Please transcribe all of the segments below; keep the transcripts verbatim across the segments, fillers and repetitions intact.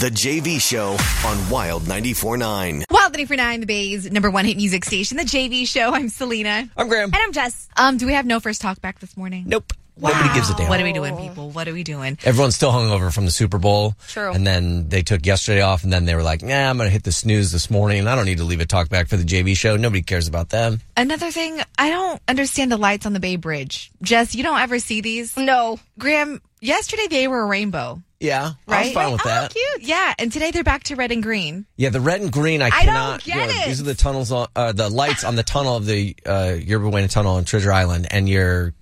The J V Show on Wild ninety-four point nine. Wild ninety-four point nine, the Bay's number one hit music station. The J V Show. I'm Selena. I'm Graham. And I'm Jess. Um, do we have no first talk back this morning? Nope. Wow. Nobody gives a damn. What are we doing, people? What are we doing? Everyone's still hungover from the Super Bowl. True. And then they took yesterday off, and then they were like, nah, I'm going to hit the snooze this morning, and I don't need to leave a talk back for the J V Show. Nobody cares about them. Another thing, I don't understand the lights on the Bay Bridge. Jess, you don't ever see these? No. Graham, yesterday they were a rainbow. Yeah, Right? I'm fine with Oh, that. cute. Yeah, and today they're back to red and green. Yeah, the red and green, I, I cannot. don't get it. These are the tunnels, on, uh, the lights on the tunnel of the uh, Yerba Buena Tunnel on Treasure Island, and you're.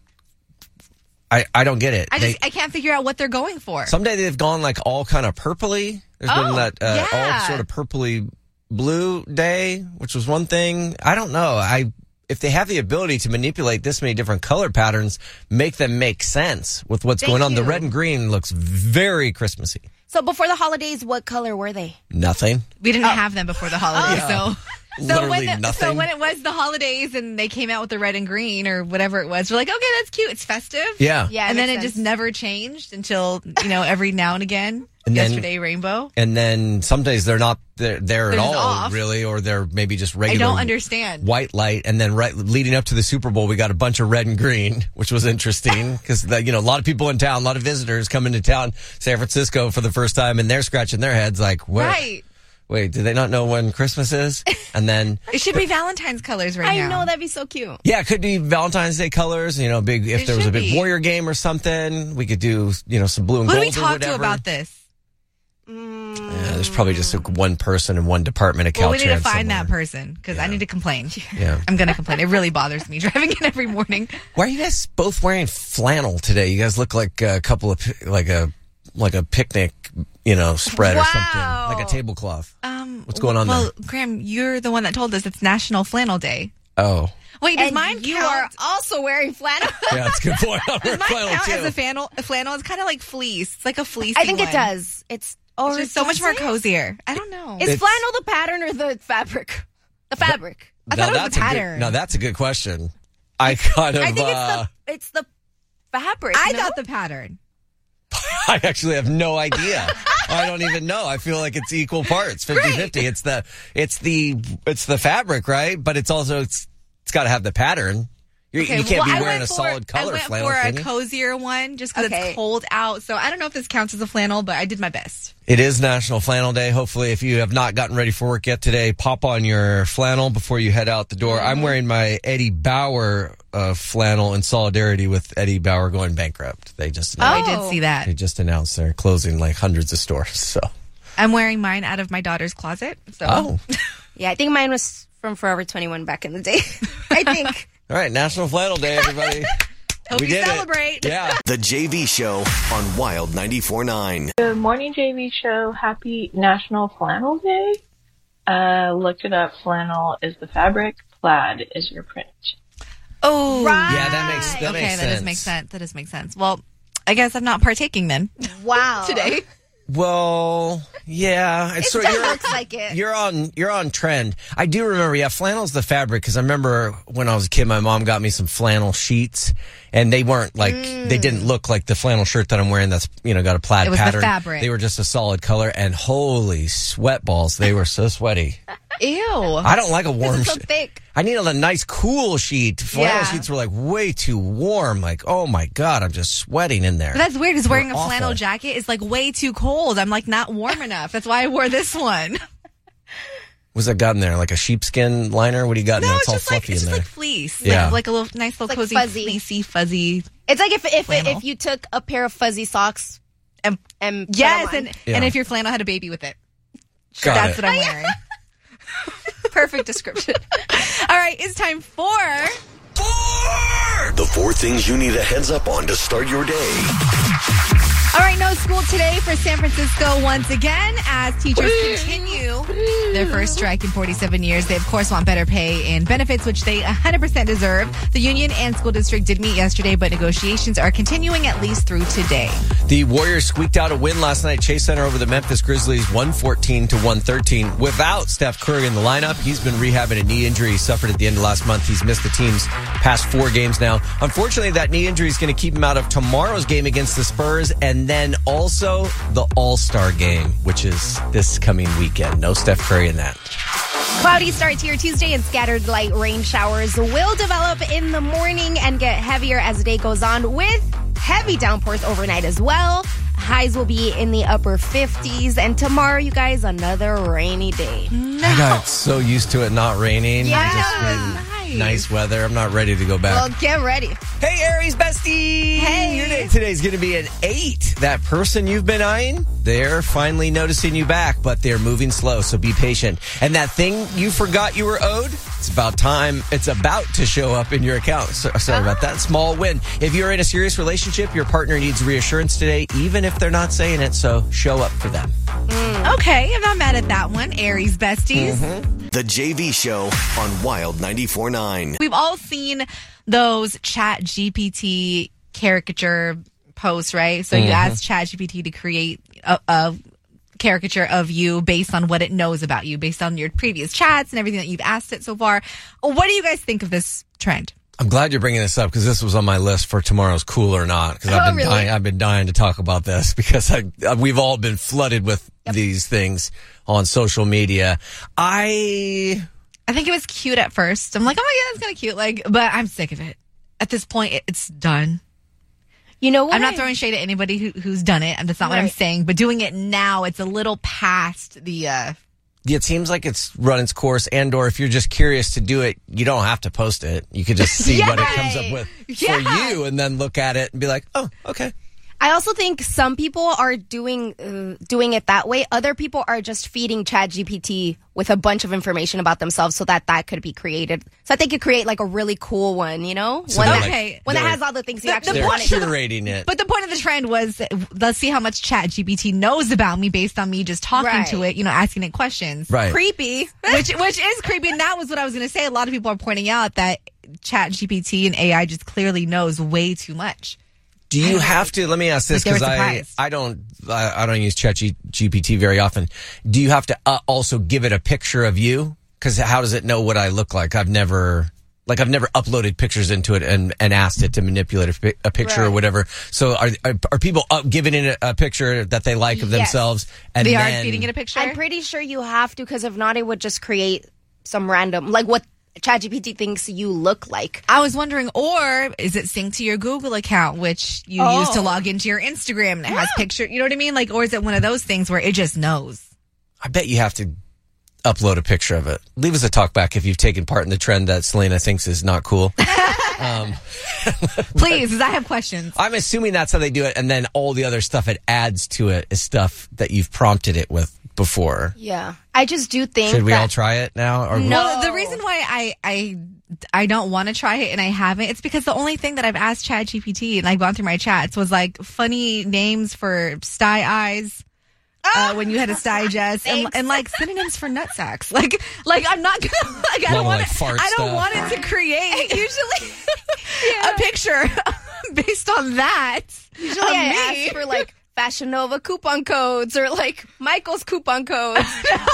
I, I don't get it. I They- just I can't figure out what they're going for. Someday they've gone like all kind of purpley. There's Oh, been that uh, yeah. all sort of purpley blue day, which was one thing. I don't know. I if they have the ability to manipulate this many different color patterns, make them make sense with what's Thank going on. The you. red and green looks very Christmassy. So before the holidays, what color were they? Nothing. We didn't have them before the holidays, so. So Literally when, the, nothing. so when it was the holidays and they came out with the red and green or whatever it was, we're like, okay, that's cute. It's festive. Yeah. Yeah, and then it makes just sense. never changed until, you know, every now and again. And then- Yesterday, rainbow. And then some days they're not there, there at They're all, just off. really, or they're maybe just I regular. don't understand. White light, and then right leading up to the Super Bowl, we got a bunch of red and green, which was interesting because you know a lot of people in town, a lot of visitors coming to town, San Francisco for the first time, and they're scratching their heads like, "What? Right. Wait, do they not know when Christmas is?" And then, It should be Valentine's colors right I now. know, that'd be so cute. yeah, it could be Valentine's Day colors. You know, big if It there was a should big be. Warrior game or something, we could do you know some blue and Who do gold we or talk whatever. to about this? Yeah, there's probably just like one person in one department at Well, we need to Caltrans find that somewhere. person because I need to complain. Yeah. I'm going to complain. It really bothers me driving in every morning. Why are you guys both wearing flannel today? You guys look like a couple of pi- like a like a picnic, you know, spread or something, Wow. like a tablecloth. Um, What's going on well, there? Graham, you're the one that told us it's National Flannel Day. Oh, Wait, does And mine you count? are also wearing flannel. yeah, that's a good point. I'm Does wearing mine flannel count too. as a flannel? A flannel is kind of like fleece. It's like a fleece. I think it one. does. It's oh, It's just so much does more it? cozier. I don't know. Is It's- flannel the pattern or the fabric? The fabric. I thought it was that's the a good- pattern. now that's a good question. I kind of. I think uh, it's the it's the fabric. I no? thought the pattern. I actually have no idea. I don't even know. I feel like it's equal parts, fifty-fifty. It's the it's the it's the fabric, right? But it's also it's it's got to have the pattern. You're, Okay, you can't well, be I wearing went a for- solid color I went flannel. for a can you? cozier one just because Okay. it's cold out. So I don't know if this counts as a flannel, but I did my best. It is National Flannel Day. Hopefully, if you have not gotten ready for work yet today, pop on your flannel before you head out the door. Mm-hmm. I'm wearing my Eddie Bauer uh, flannel in solidarity with Eddie Bauer going bankrupt. They just Oh, I announced, did Oh. see that. they just announced they're closing like hundreds of stores. So, I'm wearing mine out of my daughter's closet. So oh, Yeah, I think mine was from Forever twenty-one back in the day. I think. all right, National Flannel Day, everybody. hope we you did celebrate. It. Yeah. The J V Show on Wild ninety-four point nine. Good morning, J V Show. Happy National Flannel Day. Uh, looked it up. Flannel is the fabric. Plaid is your print. Oh, Right. Yeah, that makes that okay, makes that sense. does make sense. That does make sense. Well, I guess I'm not partaking then Wow. today. Well, yeah, it's It sort still you're- looks like it. You're on you're on trend. I do remember, yeah, flannel's the fabric because I remember when I was a kid, my mom got me some flannel sheets, and they weren't like they didn't look like the flannel shirt that I'm wearing. That's you know got a plaid It was the pattern. fabric. They were just a solid color, and holy sweat balls, they were so sweaty. Ew. I don't like a warm. It's so sheet. thick. I need a nice cool sheet. Flannel Yeah. sheets were like way too warm. Like, oh my god, I'm just sweating in there. But that's weird because wearing a They're flannel awful. jacket is like way too cold. I'm like not warm enough. That's why I wore this one. What's that got in there? Like a sheepskin liner? What do you got in No, there? it's all just like fluffy it's in just there. like fleece. Yeah. Like, like a little nice little like cozy, fuzzy. fleecy, fuzzy. It's like if if Flannel. if you took a pair of fuzzy socks And and put yes, them on. and Yeah. and if your flannel had a baby with it, Got that's it. what I'm wearing. Perfect description. All right, it's time for. The four things you need a heads up on to start your day. All right, no school today for San Francisco once again as teachers continue their first strike in forty-seven years. They, of course, want better pay and benefits, which they one hundred percent deserve. The union and school district did meet yesterday, but negotiations are continuing at least through today. The Warriors squeaked out a win last night at Chase Center over the Memphis Grizzlies, one fourteen to one thirteen. Without Steph Curry in the lineup, he's been rehabbing a knee injury he suffered at the end of last month. He's missed the team's past four games now. Unfortunately, that knee injury is going to keep him out of tomorrow's game against the Spurs and And then also the All-Star Game, which is this coming weekend. No Steph Curry in that. Cloudy start to your Tuesday and scattered light rain showers will develop in the morning and get heavier as the day goes on with heavy downpours overnight as well. Highs will be in the upper fifties. And tomorrow, you guys, another rainy day. I got so used to it not raining. Yeah. Just really nice weather. I'm not ready to go back. Well, get ready. Hey, Aries bestie! Hey. Your day today's going to be an eight. That person you've been eyeing, they're finally noticing you back, but they're moving slow, so be patient. And that thing you forgot you were owed, it's about time. It's about to show up in your account. So, sorry about that. Small win. If you're in a serious relationship, your partner needs reassurance today, even if they're not saying it, so show up for them. Mm. Okay, I'm not mad at that one. Aries besties. Mm-hmm. The J V Show on Wild ninety-four point nine. We've all seen those Chat G P T caricature posts, right? So you Mm-hmm. ask Chat G P T to create a, a caricature of you based on what it knows about you, based on your previous chats and everything that you've asked it so far. What do you guys think of this trend? I'm glad you're bringing this up because this was on my list for tomorrow's Cool or Not. Because I've Oh, been really? dying. I've been dying to talk about this because I, we've all been flooded with these things on social media. I I think it was cute at first. I'm like, oh my God, that's kind of cute. Like, but I'm sick of it. At this point, it, it's done. You know what? I'm not I- throwing shade at anybody who, who's done it. And that's not what I'm Right. saying. But doing it now, it's a little past the. Uh, it seems like it's run its course, and or if you're just curious to do it, you don't have to post it. You could just see what it comes up with Yeah. for you, and then look at it and be like, oh, okay. I also think some people are doing uh, doing it that way. Other people are just feeding ChatGPT with a bunch of information about themselves so that that could be created. So that they could create like a really cool one, you know? So one they're that, like- one that they're- has all the things you The- actually the They're want. curating it. But the point of the trend was, let's see how much Chat G P T knows about me based on me just talking Right. to it, you know, asking it questions. Right. Creepy. Which which is creepy. And that was what I was going to say. A lot of people are pointing out that Chat G P T and A I just clearly knows way too much. Do you have to? Let me ask this Like they were because I surprised. I don't I, I don't use Chat G P T very often. Do you have to uh, also give it a picture of you? Because how does it know what I look like? I've never like I've never uploaded pictures into it and, and asked it to manipulate a, pi- a picture or Right. whatever. So are are, are people up, giving it a, a picture that they like of Yes. themselves? And They then, are feeding it a picture. I'm pretty sure you have to, because if not, it would just create some random, like what ChatGPT thinks you look like. I was wondering, or is it synced to your Google account, which you Oh. use to log into your Instagram and it has picture, you know what I mean? Like, or is it one of those things where it just knows? I bet you have to upload a picture of it. Leave us a talk back if you've taken part in the trend that Selena thinks is not cool. Please, because I have questions. I'm assuming that's how they do it, and then all the other stuff it adds to it is stuff that you've prompted it with before. Yeah. I just do think Should we that all try it now? Or No. Well, the reason why I I I don't want to try it and I haven't, it's because the only thing that I've asked ChatGPT and I've gone through my chats was like funny names for sty eyes. Uh, when you had a sty Jess and, Thanks. and like synonyms for nutsacks, like like I'm not gonna like I Lot don't of, want like, it, fart I don't stuff. want it to create usually a picture based on that. usually of I me. ask for like Fashion Nova coupon codes or like Michael's coupon codes.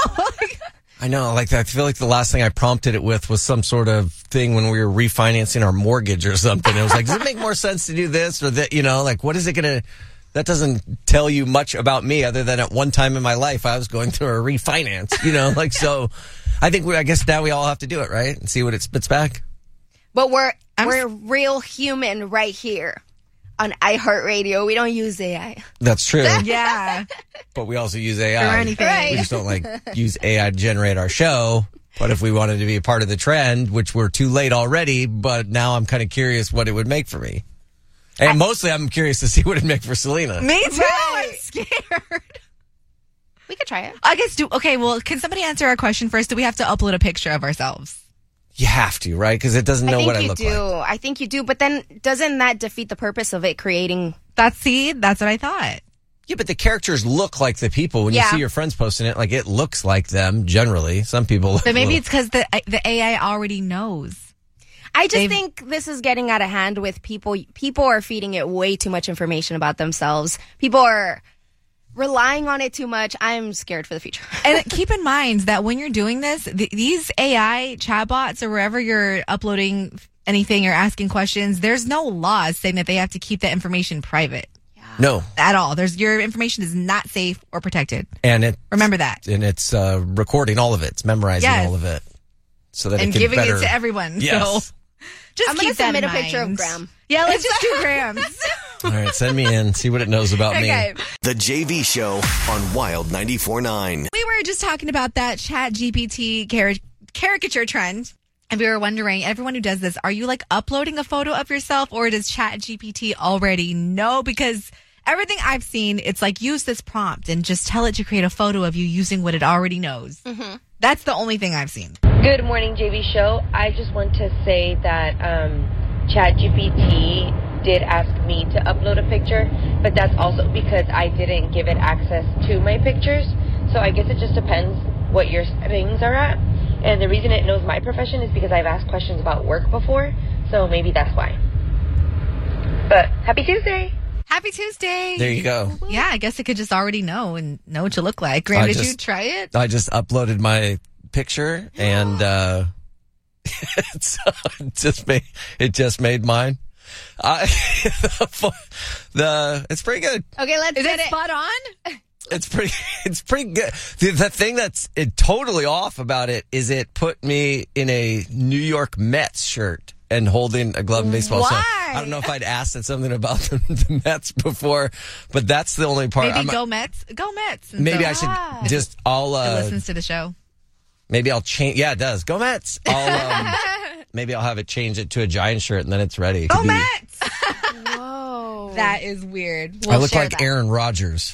I know, like I feel like the last thing I prompted it with was some sort of thing when we were refinancing our mortgage or something. It was like, does it make more sense to do this or that? You know, like what is it going to? That doesn't tell you much about me other than at one time in my life I was going through a refinance. You know, like so. I think we. I guess now we all have to do it, right? And see what it spits back. But we're I'm we're real human right here on iHeartRadio. We don't use A I. That's true. Yeah, But we also use A or I. anything. Right. We just don't like use A I to generate our show. But if we wanted to be a part of the trend, which we're too late already, but now I'm kind of curious what it would make for me. And mostly I'm curious to see what it'd make for Selena. Me too. Right. I'm scared. We could try it. I guess do okay. Well, can somebody answer our question first? Do we have to upload a picture of ourselves? You have to, right? Because it doesn't know I think what I you look do. like. I think you do. But then doesn't that defeat the purpose of it creating? That's see, that's what I thought. Yeah, but the characters look like the people. When you Yeah. see your friends posting it, like it looks like them generally. Some people look But maybe a it's because the the A I already knows. I just They've- think this is getting out of hand with people. People are feeding it way too much information about themselves. People are relying on it too much. I'm scared for the future. And keep in mind that when you're doing this, th- these A I chatbots or wherever you're uploading anything or asking questions, there's no laws saying that they have to keep that information private. No. At all. There's your information is not safe or protected. And it Remember that. And it's uh, recording all of it. It's memorizing Yes. all of it. So that And it can giving better... it to everyone. Yes. So just I'm keep gonna that submit in a picture of mind. Graham. Yeah, let's just do Graham's. All right, send me in. See what it knows about Okay. me. The J V Show on Wild ninety-four point nine. We were just talking about that Chat G P T car- caricature trend. And we were wondering, everyone who does this, are you like uploading a photo of yourself or does Chat G P T already know? Because everything I've seen, it's like use this prompt and just tell it to create a photo of you using what it already knows. Mm-hmm. That's the only thing I've seen. Good morning, J V Show. I just want to say that um, ChatGPT did ask me to upload a picture, but that's also because I didn't give it access to my pictures. So I guess it just depends what your settings are at. And the reason it knows my profession is because I've asked questions about work before, so maybe that's why. But happy Tuesday! Happy Tuesday. There you go. Yeah, I guess it could just already know and know what you look like. Graham, I did just- you try it? I just uploaded my picture and uh, it's, it just made it just made mine. I, the it's pretty good. Okay, let's Is get it it. spot on? It's pretty. It's pretty good. The, the thing that's it, totally off about it is it put me in a New York Mets shirt and holding a glove and baseball. So Why? I don't know if I'd asked it something about the, the Mets before, but that's the only part. Maybe I'm- go Mets. Go Mets. And Maybe so- I should Ah. just. I'll. It Uh, listens to the show. maybe I'll change. Yeah, it does. Go Mets. I'll. Um, maybe I'll have it change it to a Giant shirt and then it's ready. It Go could be- Mets. Whoa. That is weird. I We'll look share like that. Aaron Rodgers.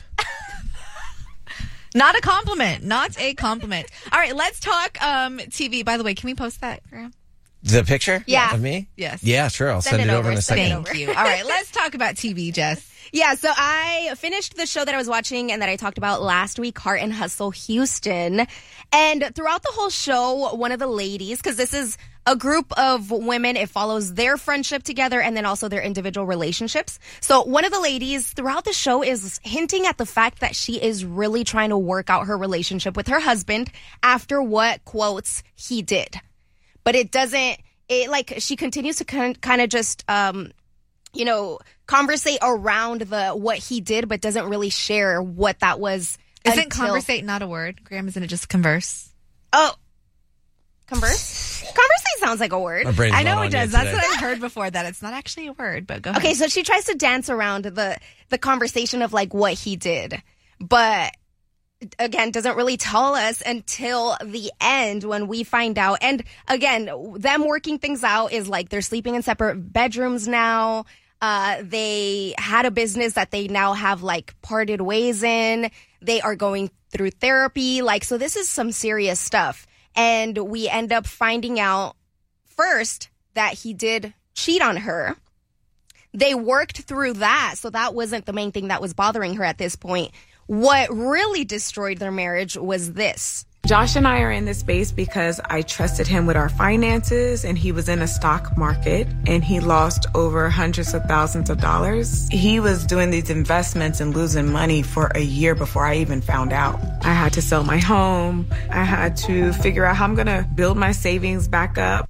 Not a compliment. Not a compliment. All right, let's talk um, T V. By the way, can we post that, Graham? The picture? Yeah. Of me? Yes. Yeah, sure. I'll send, Send it, it over, over, in a send it second. Thank you. All right, let's talk about T V, Jess. Yeah, so I finished the show that I was watching and that I talked about last week, Heart and Hustle Houston. And throughout the whole show, one of the ladies, because this is a group of women, it follows their friendship together and then also their individual relationships. So one of the ladies throughout the show is hinting at the fact that she is really trying to work out her relationship with her husband after what, quotes, he did. But it doesn't, it like, she continues to kind kind of just, um, you know, conversate around the what he did, but doesn't really share what that was. Isn't until- conversate not a word? Graham, isn't it just converse? Oh, converse? Conversate sounds like a word. My brain's I know not it on does. you That's today. what I've heard before, that it's not actually a word, but go ahead. Okay, so she tries to dance around the the conversation of like what he did, but again, doesn't really tell us until the end when we find out. And again, them working things out is like they're sleeping in separate bedrooms now. Uh, they had a business that they now have like parted ways in. They are going through therapy. Like, so this is some serious stuff. And we end up finding out first that he did cheat on her. They worked through that. So that wasn't the main thing that was bothering her at this point. What really destroyed their marriage was this. Josh and I are in this space because I trusted him with our finances, and he was in a stock market and he lost over hundreds of thousands of dollars. He was doing these investments and losing money for a year before I even found out. I had to sell my home. I had to figure out how I'm going to build my savings back up.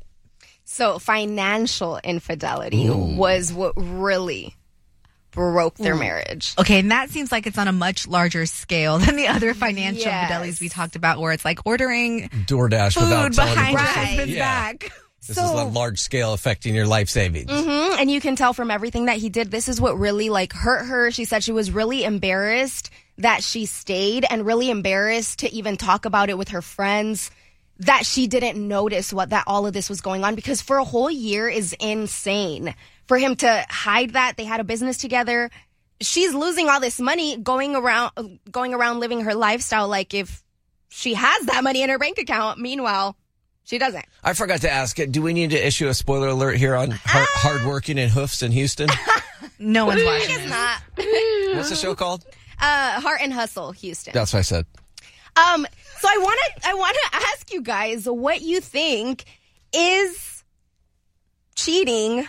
So financial infidelity was what really broke their marriage. Okay, and that seems like it's on a much larger scale than the other financial Yes. infidelities we talked about, where it's like ordering DoorDash without food telling behind the your person. husband's Yeah. back. This So- is a large scale affecting your life savings. Mm-hmm. And you can tell from everything that he did, this is what really like hurt her. She said she was really embarrassed that she stayed and really embarrassed to even talk about it with her friends, that she didn't notice what that all of this was going on, because for a whole year is insane. For him to hide that they had a business together. She's losing all this money going around, going around living her lifestyle like if she has that money in her bank account. Meanwhile, she doesn't. I forgot to ask it. Do we need to issue a spoiler alert here on hard, hardworking and hoofs in Houston? No one's watching this. Not. What's the show called? Uh, Heart and Hustle, Houston. That's what I said. Um, so I want to, I want to ask you guys what you think. Is cheating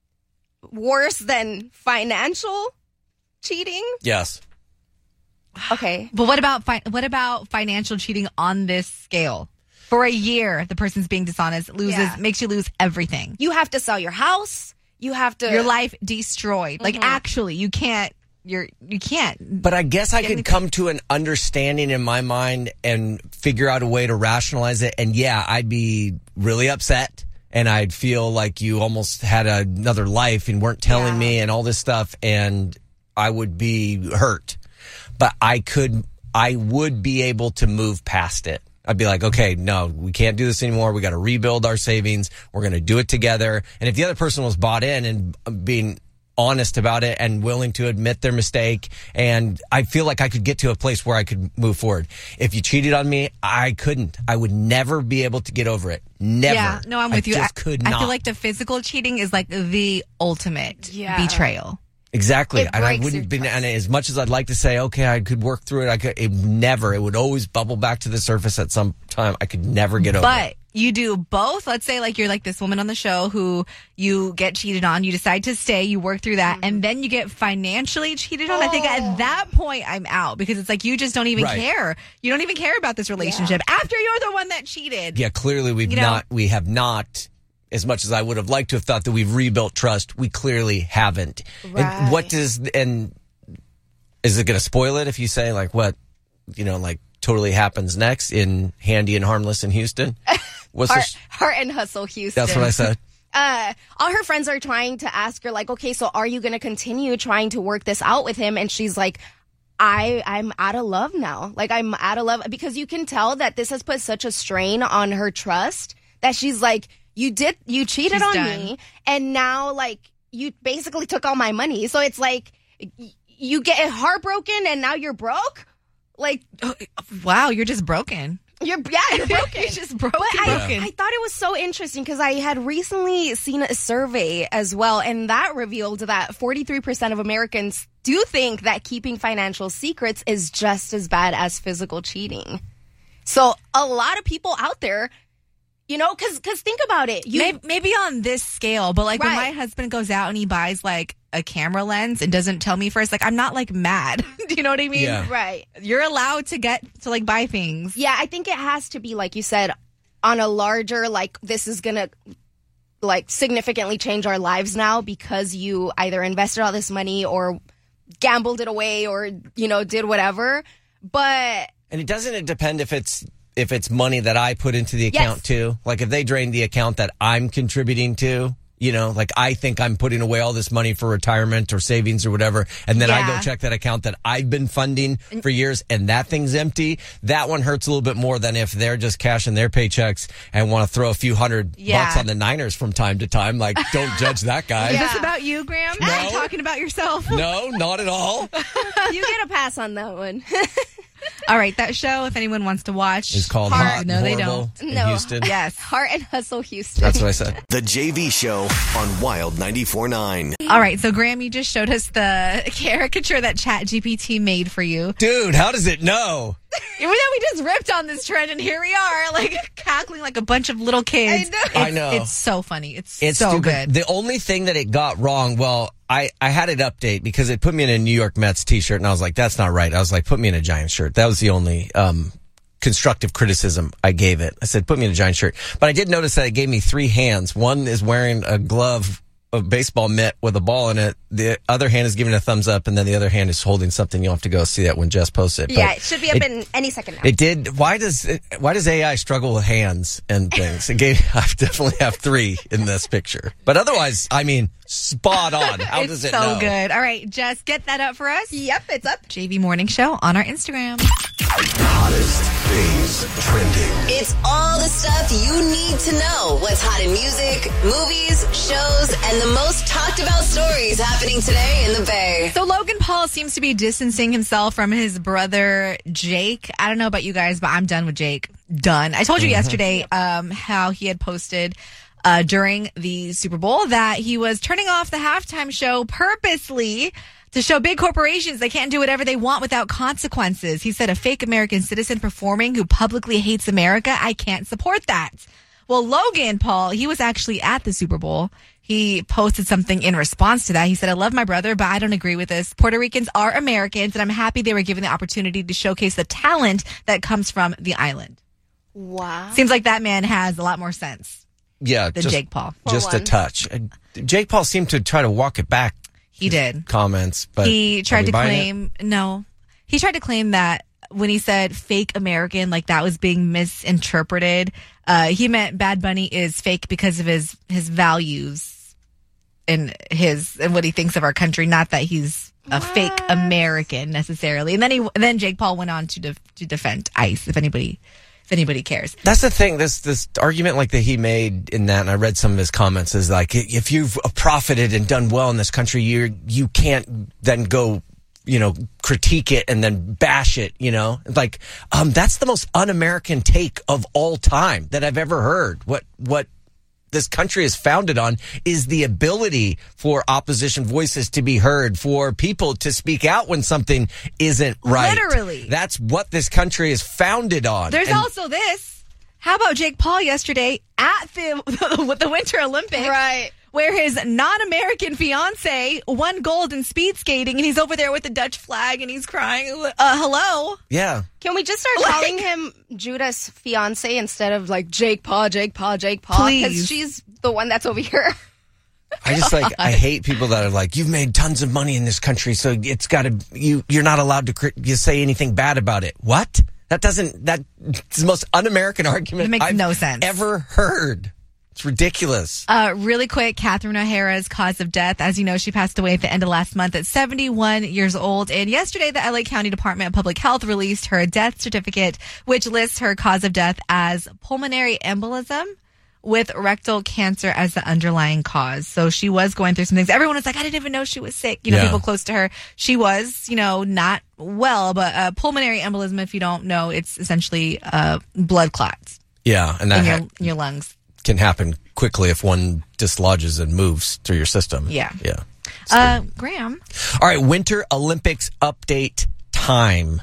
worse than financial cheating? Yes. Okay. But what about fi- what about financial cheating on this scale? For a year, the person's being dishonest, loses, Yeah. makes you lose everything. You have to sell your house. You have to. Your life destroyed. Like, actually, you can't you're you can't. But I guess I Get could anything. come to an understanding in my mind and figure out a way to rationalize it. And yeah, I'd be really upset. And I'd feel like you almost had another life and weren't telling Yeah. me and all this stuff. And I would be hurt. But I could, I would be able to move past it. I'd be like, okay, no, we can't do this anymore. We got to rebuild our savings. We're going to do it together. And if the other person was bought in and being honest about it and willing to admit their mistake, and I feel like I could get to a place where I could move forward. If you cheated on me, I couldn't. I would never be able to get over it. Never. Yeah, no, I'm with I you. Just I, could I not. feel like the physical cheating is like the ultimate Yeah. betrayal. Exactly. It And I breaks wouldn't your be, trust. and as much as I'd like to say, okay, I could work through it, I could, it never, it would always bubble back to the surface at some time. I could never get over But it. you do both. Let's say like you're like this woman on the show who you get cheated on. You decide to stay. You work through that. And then you get financially cheated on. I think at that point I'm out because it's like you just don't even Right. care. You don't even care about this relationship after you're the one that cheated. Yeah, clearly we've You know- not, we have not, as much as I would have liked to have thought that we've rebuilt trust, we clearly haven't. And what Right. does, and is it going to spoil it if you say like what, you know, like totally happens next in Handy and Harmless in Houston? What's Heart, this? Heart and Hustle Houston. That's what I said. uh, all her friends are trying to ask her, like, okay, so are you going to continue trying to work this out with him? And she's like, I, I'm out of love now. Like, I'm out of love because you can tell that this has put such a strain on her trust that she's like, you did, you cheated She's on done. me. And now, like, you basically took all my money. So it's like, y- you get heartbroken and now you're broke. Like, Wow, you're just broken. you're, yeah, you're broken. You're just broken. But I, broken. I thought it was so interesting because I had recently seen a survey as well, and that revealed that forty-three percent of Americans do think that keeping financial secrets is just as bad as physical cheating. So a lot of people out there, you know, because because think about it. You, maybe, maybe on this scale, but like when Right. my husband goes out and he buys like a camera lens and doesn't tell me first, like I'm not like mad. Do you know what I mean? Yeah. right. You're allowed to get to like buy things. Yeah, I think it has to be, like you said, on a larger, like, this is going to, like, significantly change our lives now because you either invested all this money or gambled it away or, you know, did whatever. But, And it doesn't it depend if it's if it's money that I put into the Yes. account too? Like if they drain the account that I'm contributing to, you know, like I think I'm putting away all this money for retirement or savings or whatever, and then I Yeah. go check that account that I've been funding for years and that thing's empty, that one hurts a little bit more than if they're just cashing their paychecks and want to throw a few hundred Yeah. bucks on the Niners from time to time. Like, don't judge that guy. Is this about you, Graham? No. Are you talking about yourself? No, not at all. you get a pass on that one. All right, that show, if anyone wants to watch, It's called Heart- Hot and No, they Horrible don't. in No. Houston. Yes. Heart and Hustle Houston. That's what I said. The J V Show on Wild ninety-four point nine. All right, so Graham, you just showed us the caricature that ChatGPT made for you. Dude, how does it know? And we we just ripped on this trend, and here we are, like cackling like a bunch of little kids. I know. It's, I know. It's so funny. It's, It's so stupid. good. The only thing that it got wrong, well, I, I had it update because it put me in a New York Mets t-shirt, and I was like, that's not right. I was like, put me in a Giants shirt. That was the only um, constructive criticism I gave it. I said, put me in a Giants shirt. But I did notice that it gave me three hands. One is wearing a glove, a baseball mitt with a ball in it. The other hand is giving a thumbs up, and then the other hand is holding something. You'll have to go see that when Jess posts it. Yeah, But it should be up it- in any second now. It did. Why does it, why does A I struggle with hands and things? It gave. I definitely have three in this picture, but otherwise, I mean, spot on. How it's does it so know? good. All right, Jess, get that up for us. Yep, it's up. J V Morning Show on our Instagram. Hottest things trending. It's all the stuff you need to know. What's hot in music, movies, shows, and the most talked about stories happening today in the Bay. So Logan Paul seems to be distancing himself from his brother Jake. I don't know about you guys, but I'm done with Jake. Done. I told you yesterday um, how he had posted uh, during the Super Bowl that he was turning off the halftime show purposely to show big corporations they can't do whatever they want without consequences. He said, a fake American citizen performing who publicly hates America, I can't support that. Well, Logan Paul, he was actually at the Super Bowl. He posted something in response to that. He said, I love my brother, but I don't agree with this. Puerto Ricans are Americans, and I'm happy they were given the opportunity to showcase the talent that comes from the island. Wow. Seems like that man has a lot more sense Yeah, than just, Jake Paul. just For a one. touch. And Jake Paul seemed to try to walk it back. He did. Comments, but he tried to buying claim no. He tried to claim that when he said fake American, like that was being misinterpreted. Uh, he meant Bad Bunny is fake because of his his values and his and what he thinks of our country. Not that he's a what? fake American necessarily. And then he then Jake Paul went on to def, to defend ICE. If anybody if anybody cares, that's the thing. This this argument like that he made in that, and I read some of his comments, is like if you've profited and done well in this country, you you can't then go, you know, critique it and then bash it, you know, like, um, that's the most un-American take of all time that I've ever heard. What, what this country is founded on is the ability for opposition voices to be heard, for people to speak out when something isn't right. Literally. That's what this country is founded on. There's and also this. How about Jake Paul yesterday at the, the Winter Olympics? Right. Where his non-American fiance won gold in speed skating, and he's over there with the Dutch flag, and he's crying. Uh, hello? Yeah. Can we just start Like- calling him Judah's fiance instead of like Jake Paul, Jake Paul, Jake Paul? Please. Because she's the one that's over here. I just like, I hate people that are like, you've made tons of money in this country, so it's got to, you, you're not allowed to cri- you say anything bad about it. What? That doesn't, that's the most un-American argument It makes I've no sense. ever heard. It's ridiculous. Uh, really quick, Catherine O'Hara's cause of death. As you know, she passed away at the end of last month at seventy-one years old. And yesterday, the L A County Department of Public Health released her death certificate, which lists her cause of death as pulmonary embolism with rectal cancer as the underlying cause. So she was going through some things. Everyone was like, I didn't even know she was sick. You know, Yeah. people close to her. She was, you know, not well, but uh, pulmonary embolism, if you don't know, it's essentially uh, blood clots Yeah, and that in your, ha- in your lungs. can happen quickly if one dislodges and moves through your system. Yeah. Yeah. Uh, Graham. All right, Winter Olympics update time.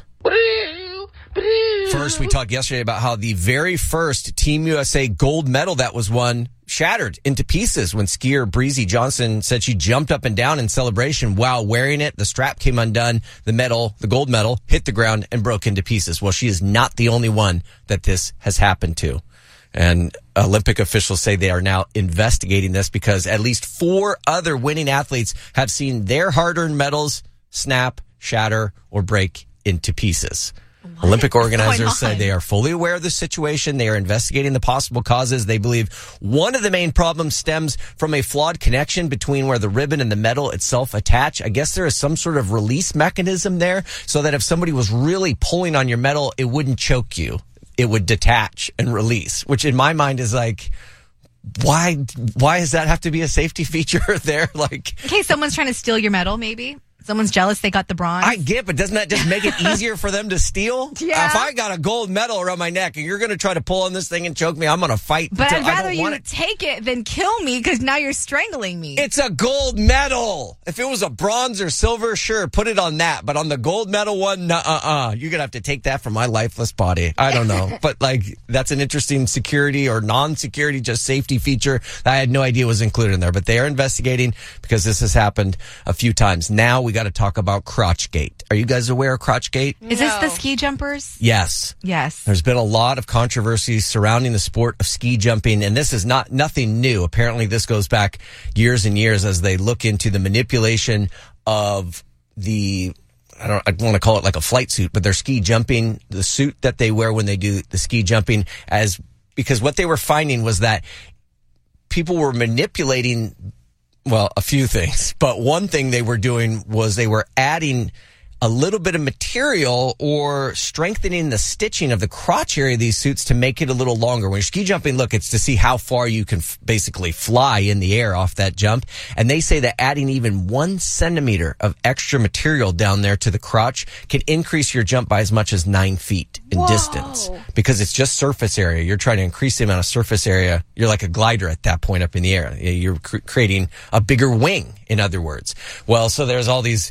First, we talked yesterday about how the very first Team U S A gold medal that was won shattered into pieces when skier Breezy Johnson said she jumped up and down in celebration while wearing it. The strap came undone. The medal, the gold medal, hit the ground and broke into pieces. Well, she is not the only one that this has happened to. And Olympic officials say they are now investigating this because at least four other winning athletes have seen their hard-earned medals snap, shatter, or break into pieces. What Olympic organizers say they are fully aware of the situation. They are investigating the possible causes. They believe one of the main problems stems from a flawed connection between where the ribbon and the medal itself attach. I guess there is some sort of release mechanism there so that if somebody was really pulling on your medal, it wouldn't choke you. It would detach and release, which in my mind is like, why, why does that have to be a safety feature there? Like, In case someone's trying to steal your medal, maybe. Someone's jealous they got the bronze. I get, but doesn't that just make it easier for them to steal? Yeah. If I got a gold medal around my neck and you're going to try to pull on this thing and choke me, I'm going to fight. But until I'd I rather don't you want it. take it than kill me because now you're strangling me. It's a gold medal. If it was a bronze or silver, sure, put it on that. But on the gold medal one, uh-uh. You're going to have to take that from my lifeless body. I don't know. But, like, that's an interesting security or non-security, just safety feature that I had no idea was included in there. But they are investigating because this has happened a few times. Now we got to talk about Crotchgate. Are you guys aware of Crotchgate? Is this the ski jumpers? Yes. Yes. There's been a lot of controversy surrounding the sport of ski jumping, and this is not nothing new. Apparently, this goes back years and years as they look into the manipulation of the, I don't, I don't want to call it like a flight suit, but their ski jumping, the suit that they wear when they do the ski jumping, as because what they were finding was that people were manipulating, well, a few things, but one thing they were doing was they were adding a little bit of material or strengthening the stitching of the crotch area of these suits to make it a little longer. When you're ski jumping, look, it's to see how far you can f- basically fly in the air off that jump. And they say that adding even one centimeter of extra material down there to the crotch can increase your jump by as much as nine feet in Whoa. distance because it's just surface area. You're trying to increase the amount of surface area. You're like a glider at that point up in the air. You're cr- creating a bigger wing, in other words. Well, so there's all these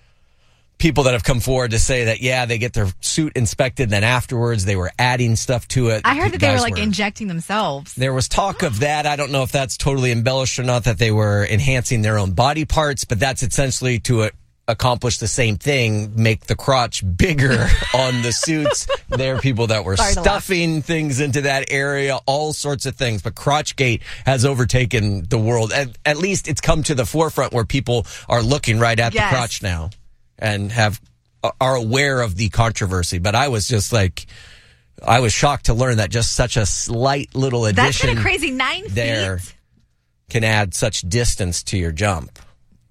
people that have come forward to say that, yeah, they get their suit inspected, then afterwards they were adding stuff to it. I heard that they were Guys like injecting themselves. There was talk of that. I don't know if that's totally embellished or not, that they were enhancing their own body parts, but that's essentially to accomplish the same thing, make the crotch bigger on the suits. There are people that were Sorry to laugh. stuffing things into that area, all sorts of things. But Crotchgate has overtaken the world. At, at least it's come to the forefront where people are looking right at Yes. the crotch now and have are aware of the controversy. But I was just like, I was shocked to learn that just such a slight little That's addition kind of crazy. Nine there feet. can add such distance to your jump.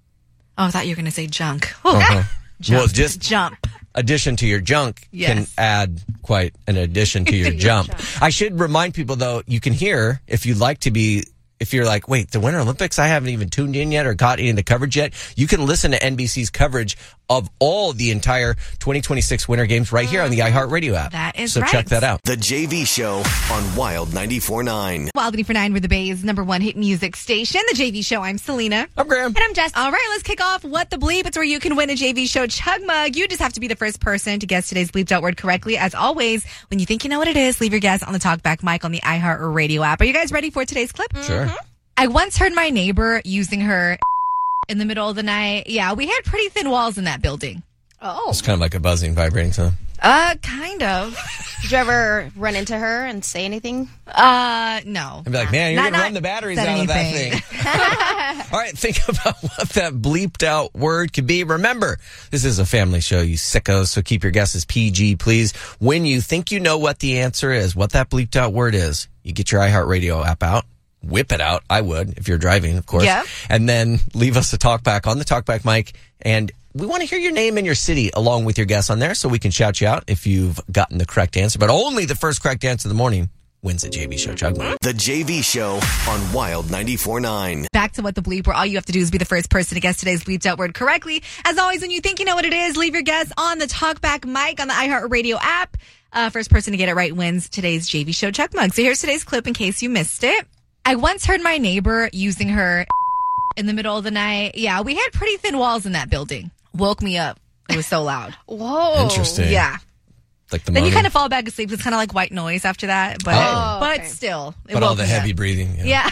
Oh, I thought you were going to say junk. Ooh. Uh-huh. Jump. Well, just jump. addition to your junk Yes. can add quite an addition to your jump. I should remind people, though, you can hear if you'd like to be, if you're like, wait, the Winter Olympics, I haven't even tuned in yet or got any of the coverage yet. You can listen to N B C's coverage of all the entire twenty twenty-six Winter Games right here on the iHeartRadio app. That is so right. check that out. The J V Show on Wild ninety-four point nine. Wild ninety-four point nine, we're the Bay's number one hit music station. The J V Show. I'm Selena. I'm Graham. And I'm Jess. All right, let's kick off What the Bleep. It's where you can win a J V Show Chug Mug. You just have to be the first person to guess today's bleeped out word correctly. As always, when you think you know what it is, leave your guess on the Talkback mic on the iHeartRadio app. Are you guys ready for today's clip? Sure. I once heard my neighbor using her in the middle of the night. Yeah, we had pretty thin walls in that building. Oh. It's kind of like a buzzing, vibrating sound. Uh, kind of. Did you ever run into her and say anything? Uh, no. I'd be like, man, you're Not- going to not run the batteries said out of that anything. thing. All right, think about what that bleeped out word could be. Remember, this is a family show, you sickos, so keep your guesses P G, please. When you think you know what the answer is, what that bleeped out word is, you get your iHeartRadio app out. Whip it out. I would, if you're driving, of course. Yeah. And then leave us a talkback on the talkback mic. And we want to hear your name and your city along with your guess on there so we can shout you out if you've gotten the correct answer. But only the first correct answer of the morning wins a J V Show Chug Mug. The J V Show on Wild ninety-four point nine. Back to What the Bleep, where all you have to do is be the first person to guess today's bleeped out word correctly. As always, when you think you know what it is, leave your guess on the Talkback mic on the iHeartRadio app. Uh, first person to get it right wins today's J V Show Chug Mug. So here's today's clip in case you missed it. I once heard my neighbor using her in the middle of the night. Yeah, we had pretty thin walls in that building. Woke me up. It was so loud. Whoa. Interesting. Yeah. Like the Then you moaning. kind of fall back asleep. It's kind of like white noise after that. But Oh. but Okay. still. It But all woke the me heavy up. breathing. Yeah. Yeah.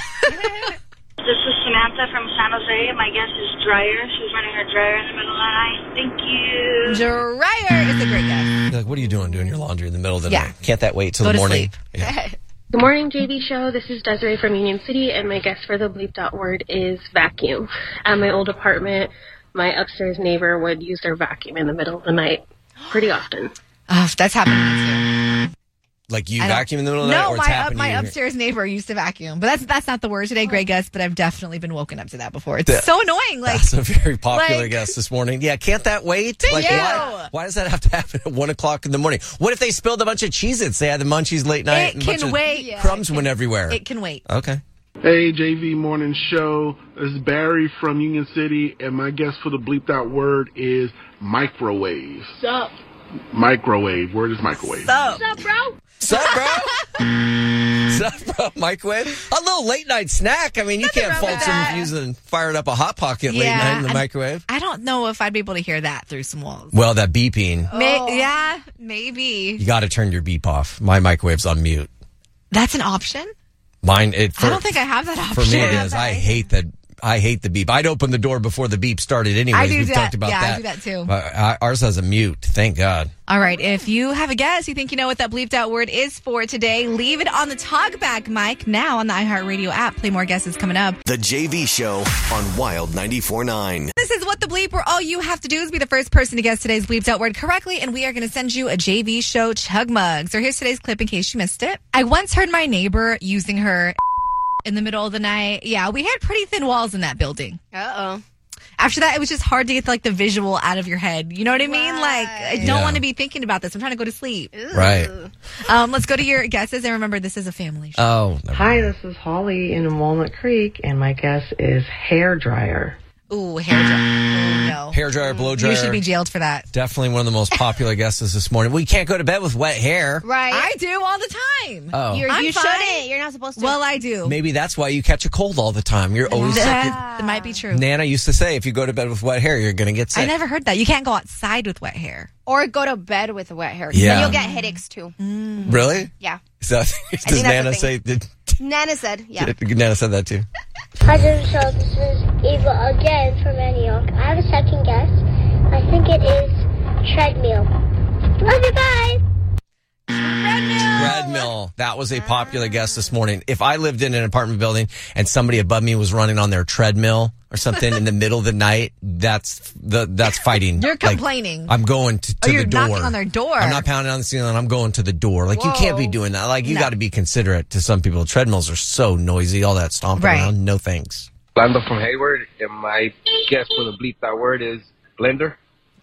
This is Samantha from San Jose. My guess is dryer. She's running her dryer in the middle of the night. Thank you. Dryer is a great guess. You're like, what are you doing doing your laundry in the middle of the Yeah. night? Can't that wait till Go the to morning? sleep. Yeah. Good morning, J V Show. This is Desiree from Union City, and my guess for the bleeped out word is vacuum. At my old apartment, my upstairs neighbor would use their vacuum in the middle of the night pretty often. Oh, that's happened to me too. Like you I don't- vacuum in the middle of the night, No, or it's my, happening up, my to you? upstairs neighbor used to vacuum, but that's that's not the word today. Great guess, but I've definitely been woken up to that before. It's That- so annoying. Like, That's a very popular like- guess this morning. Yeah, can't that wait? Thank like, you. Why, why does that have to happen at one o'clock in the morning? What if they spilled a bunch of Cheez-Its? They had the munchies late night. it and a bunch can of wait. Yeah. Crumbs went everywhere. It can wait. Okay. Hey, J V Morning Show. This is Barry from Union City, and my guess for the bleeped out word is microwave. Sup? Microwave. Word is microwave. So, Sup, bro? Sup, bro? Sup, bro? Microwave? A little late night snack. I mean, you can't wrong fault with someone that. for using firing up a Hot Pocket late Yeah, night in the and- microwave. I don't know if I'd be able to hear that through some walls. Well, that beeping, May- yeah, maybe. you got to turn your beep off. My microwave's on mute. That's an option? Mine, it. For, I don't think I have that option. For me, it is. I hate that. I hate the beep. I'd open the door before the beep started anyway. I do We've that. talked about Yeah, I that. do that too. Uh, ours has a mute. Thank God. All right, if you have a guess, you think you know what that bleeped out word is for today, leave it on the Talkback mic now on the iHeartRadio app. Play more guesses coming up. The J V Show on Wild ninety-four point nine. This is What the Bleep, where all you have to do is be the first person to guess today's bleeped out word correctly, and we are going to send you a J V Show Chug Mug. So here's today's clip in case you missed it. I once heard my neighbor using her in the middle of the night. Yeah, we had pretty thin walls in that building. Uh-oh. After that, it was just hard to get like the visual out of your head. You know what I mean? Like, I don't Yeah. want to be thinking about this. I'm trying to go to sleep. Right. Um, let's go to your guesses, and remember, this is a family show. Oh. never Hi, mind. this is Holly in Walnut Creek, and my guess is hair dryer. Ooh, hair dryer. Oh, no. Hair dryer, blow dryer. You should be jailed for that. Definitely one of the most popular guesses this morning. We can't go to bed with wet hair. Right. I do all the time. Oh. You're, I'm you fine. shouldn't. You're not supposed to. Well, I do. Maybe that's why you catch a cold all the time. You're always sick. That, that might be true. Nana used to say, if you go to bed with wet hair, you're going to get sick. I never heard that. You can't go outside with wet hair. or go to bed with wet hair. 'cause Yeah. Then you'll get headaches too. Really? Yeah. So, does that's the Nana thing. say, did, Nana said, yeah. Nana said that too. Hi, Jim Show. This is Ava again from Antioch. I have a second guess. I think it is treadmill. Love you, bye. Treadmill. That was a popular guess this morning. If I lived in an apartment building and somebody above me was running on their treadmill or something in the middle of the night, that's the that's fighting. You're Like, complaining. I'm going to, to Oh, you're the door. knocking on their door. I'm not pounding on the ceiling. I'm going to the door. Like, Whoa. you can't be doing that. Like, you No. got to be considerate to some people. Treadmills are so noisy. All that stomping Right. around. No thanks. Lando from Hayward, and my guess for the bleep that word is blender.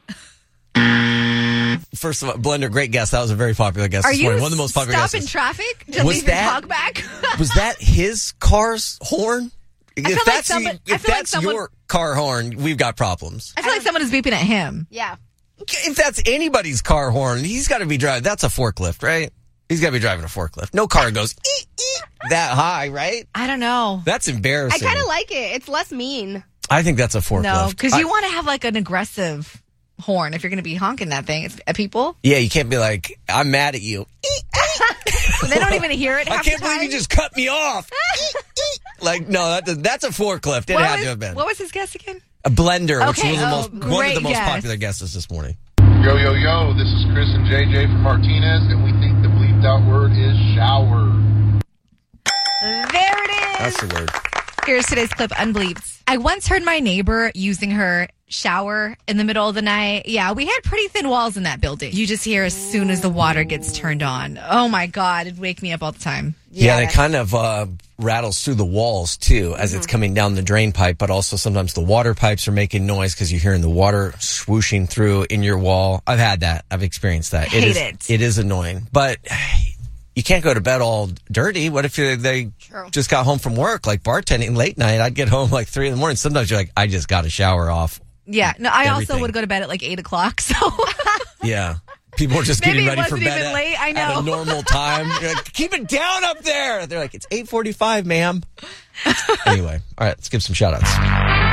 First of all, Blender, great guess. That was a very popular guess Are this you morning. One of the most popular stopping guesses. traffic to Was leave your that- dog back? Was that his car's horn? feel If like that's, somebody- you- I if feel like that's someone- your car horn, we've got problems. I feel like someone is beeping at him. Yeah. If that's anybody's car horn, he's got to be driving. That's a forklift, right? He's got to be driving a forklift. No car goes ee, ee, that high, right? I don't know. That's I embarrassing. kind of like it. It's less mean. I think that's a forklift. No, because you I- want to have like an aggressive horn if you're going to be honking that thing it's, at people. Yeah, you can't be like, I'm mad at you. They don't even hear it. I half can't the time. believe you just cut me off. Like, no, that, that's a forklift. It What had was, to have been. What was his guess again? A blender, which Okay, was the oh, most, one of great the most guess. popular guesses this morning. Yo, yo, yo, this is Chris and J J from Martinez, and we think the bleeped out word is shower. There it is. That's the word. Here's today's clip, unbleeped. I once heard my neighbor using her shower in the middle of the night. Yeah, we had pretty thin walls in that building. You just hear as soon as the water gets turned on. Oh my God, it'd wake me up all the time. Yeah, and it kind of uh, rattles through the walls, too, as Mm-hmm. it's coming down the drain pipe, but also sometimes the water pipes are making noise because you're hearing the water swooshing through in your wall. I've had that. I've experienced that. Hate is, it. It is annoying, but you can't go to bed all dirty. What if you, they True. just got home from work, like bartending late night? I'd get home like three in the morning. Sometimes you're like, I just got to shower off. Yeah, no, I Everything. also would go to bed at like eight o'clock, so. Yeah. People are just Maybe getting it ready for wasn't bed even at, late, I at know. a normal time. You're like, keep it down up there. They're like, it's eight forty-five, ma'am. Anyway, all right, let's give some shout outs.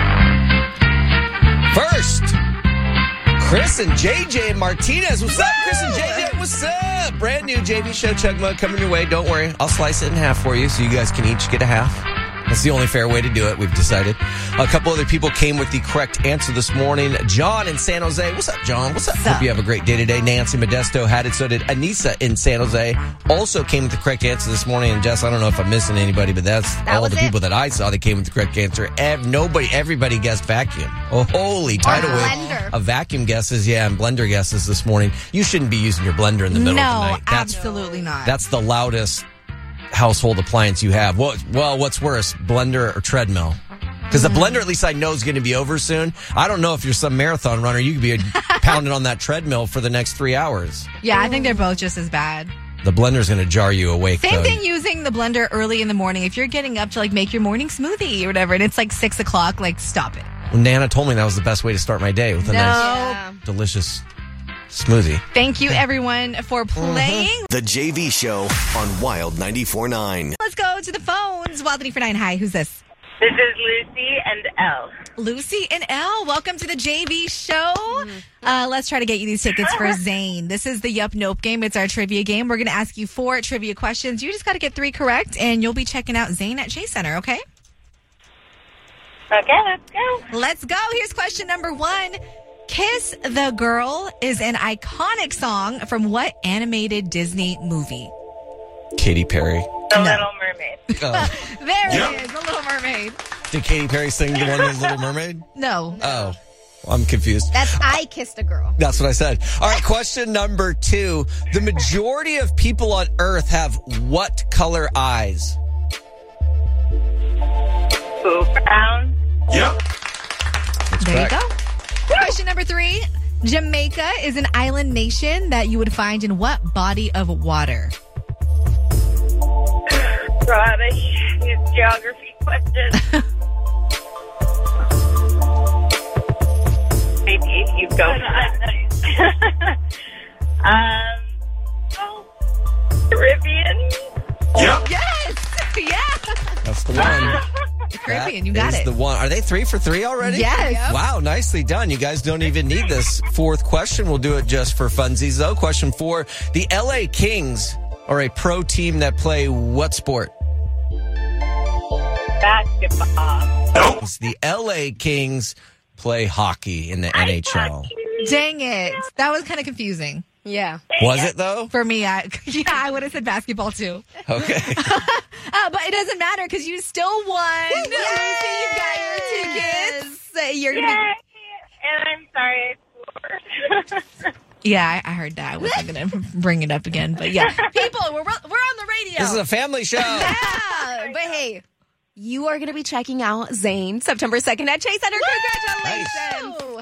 First, Chris and J J Martinez. What's up, Chris and J J? What's up? Brand new J V Show Chug Mug coming your way. Don't worry, I'll slice it in half for you so you guys can each get a half. That's the only fair way to do it, we've decided. A couple other people came with the correct answer this morning. John in San Jose. What's up, John? What's up? What's Hope up? you have a great day today. Nancy Modesto had it. So did Anissa in San Jose. Also came with the correct answer this morning. And Jess, I don't know if I'm missing anybody, but that's That all was the it. people that I saw that came with the correct answer. Ev- nobody, everybody guessed vacuum. Oh, holy tidal wave blender. of vacuum guesses. Yeah, and blender guesses this morning. You shouldn't be using your blender in the middle No, of the night. That's, absolutely not. that's the loudest household appliance you have. What, well, what's worse, blender or treadmill? Because the blender, at least I know, is going to be over soon. I don't know if you're some marathon runner. You could be pounding on that treadmill for the next three hours. Yeah, I think they're both just as bad. The blender's going to jar you awake. Same though. thing using the blender early in the morning. If you're getting up to like make your morning smoothie or whatever, and it's like six o'clock, like stop it. Well, Nana told me that was the best way to start my day with a No. nice, delicious smoothie. Thank you, everyone, for playing. The J V Show on Wild ninety-four point nine. Let's go to the phones. Wild for nine. Hi, who's this? This is Lucy and Elle. Lucy and Elle, welcome to the J V show. Uh, let's try to get you these tickets for Zane. This is the Yup Nope game. It's our trivia game. We're going to ask you four trivia questions. You just got to get three correct, and you'll be checking out Zane at Chase Center, okay? Okay, let's go. Let's go. Here's question number one. Kiss the Girl is an iconic song from what animated Disney movie? Katy Perry. The No. Little Mermaid. Oh. There Yep. it is, The Little Mermaid. Did Katy Perry sing the one with Little Mermaid? No. Oh, well, I'm confused. That's I Kissed a Girl. That's what I said. All right, question number two. The majority of people on Earth have what color eyes? Blue, brown. Yep. There you go. Question number three. Jamaica is an island nation that you would find in what body of water? God, I use geography questions. Maybe you go. um, oh, Caribbean. Yep. Yes. Yeah. That's the one. The Caribbean. You got Is it. the one. Are they three for three already? Yes. Yep. Wow, nicely done. You guys don't even need this fourth question. We'll do it just for funsies, though. Question four. The L A Kings are a pro team that play what sport? Basketball. Nope. The L A Kings play hockey in the N H L. Dang it. That was kind of confusing. Yeah. Was it, though? For me, I, yeah, I would have said basketball, too. Okay. uh, but it doesn't matter because you still won. Lucy, you got your tickets. Uh, You're gonna Yay! And I'm sorry I swore. be- yeah, I, I heard that. I wasn't going to bring it up again. But yeah. People, we're, we're on the radio. This is a family show. Yeah, but hey, you are going to be checking out Zane September second at Chase Center. Congratulations.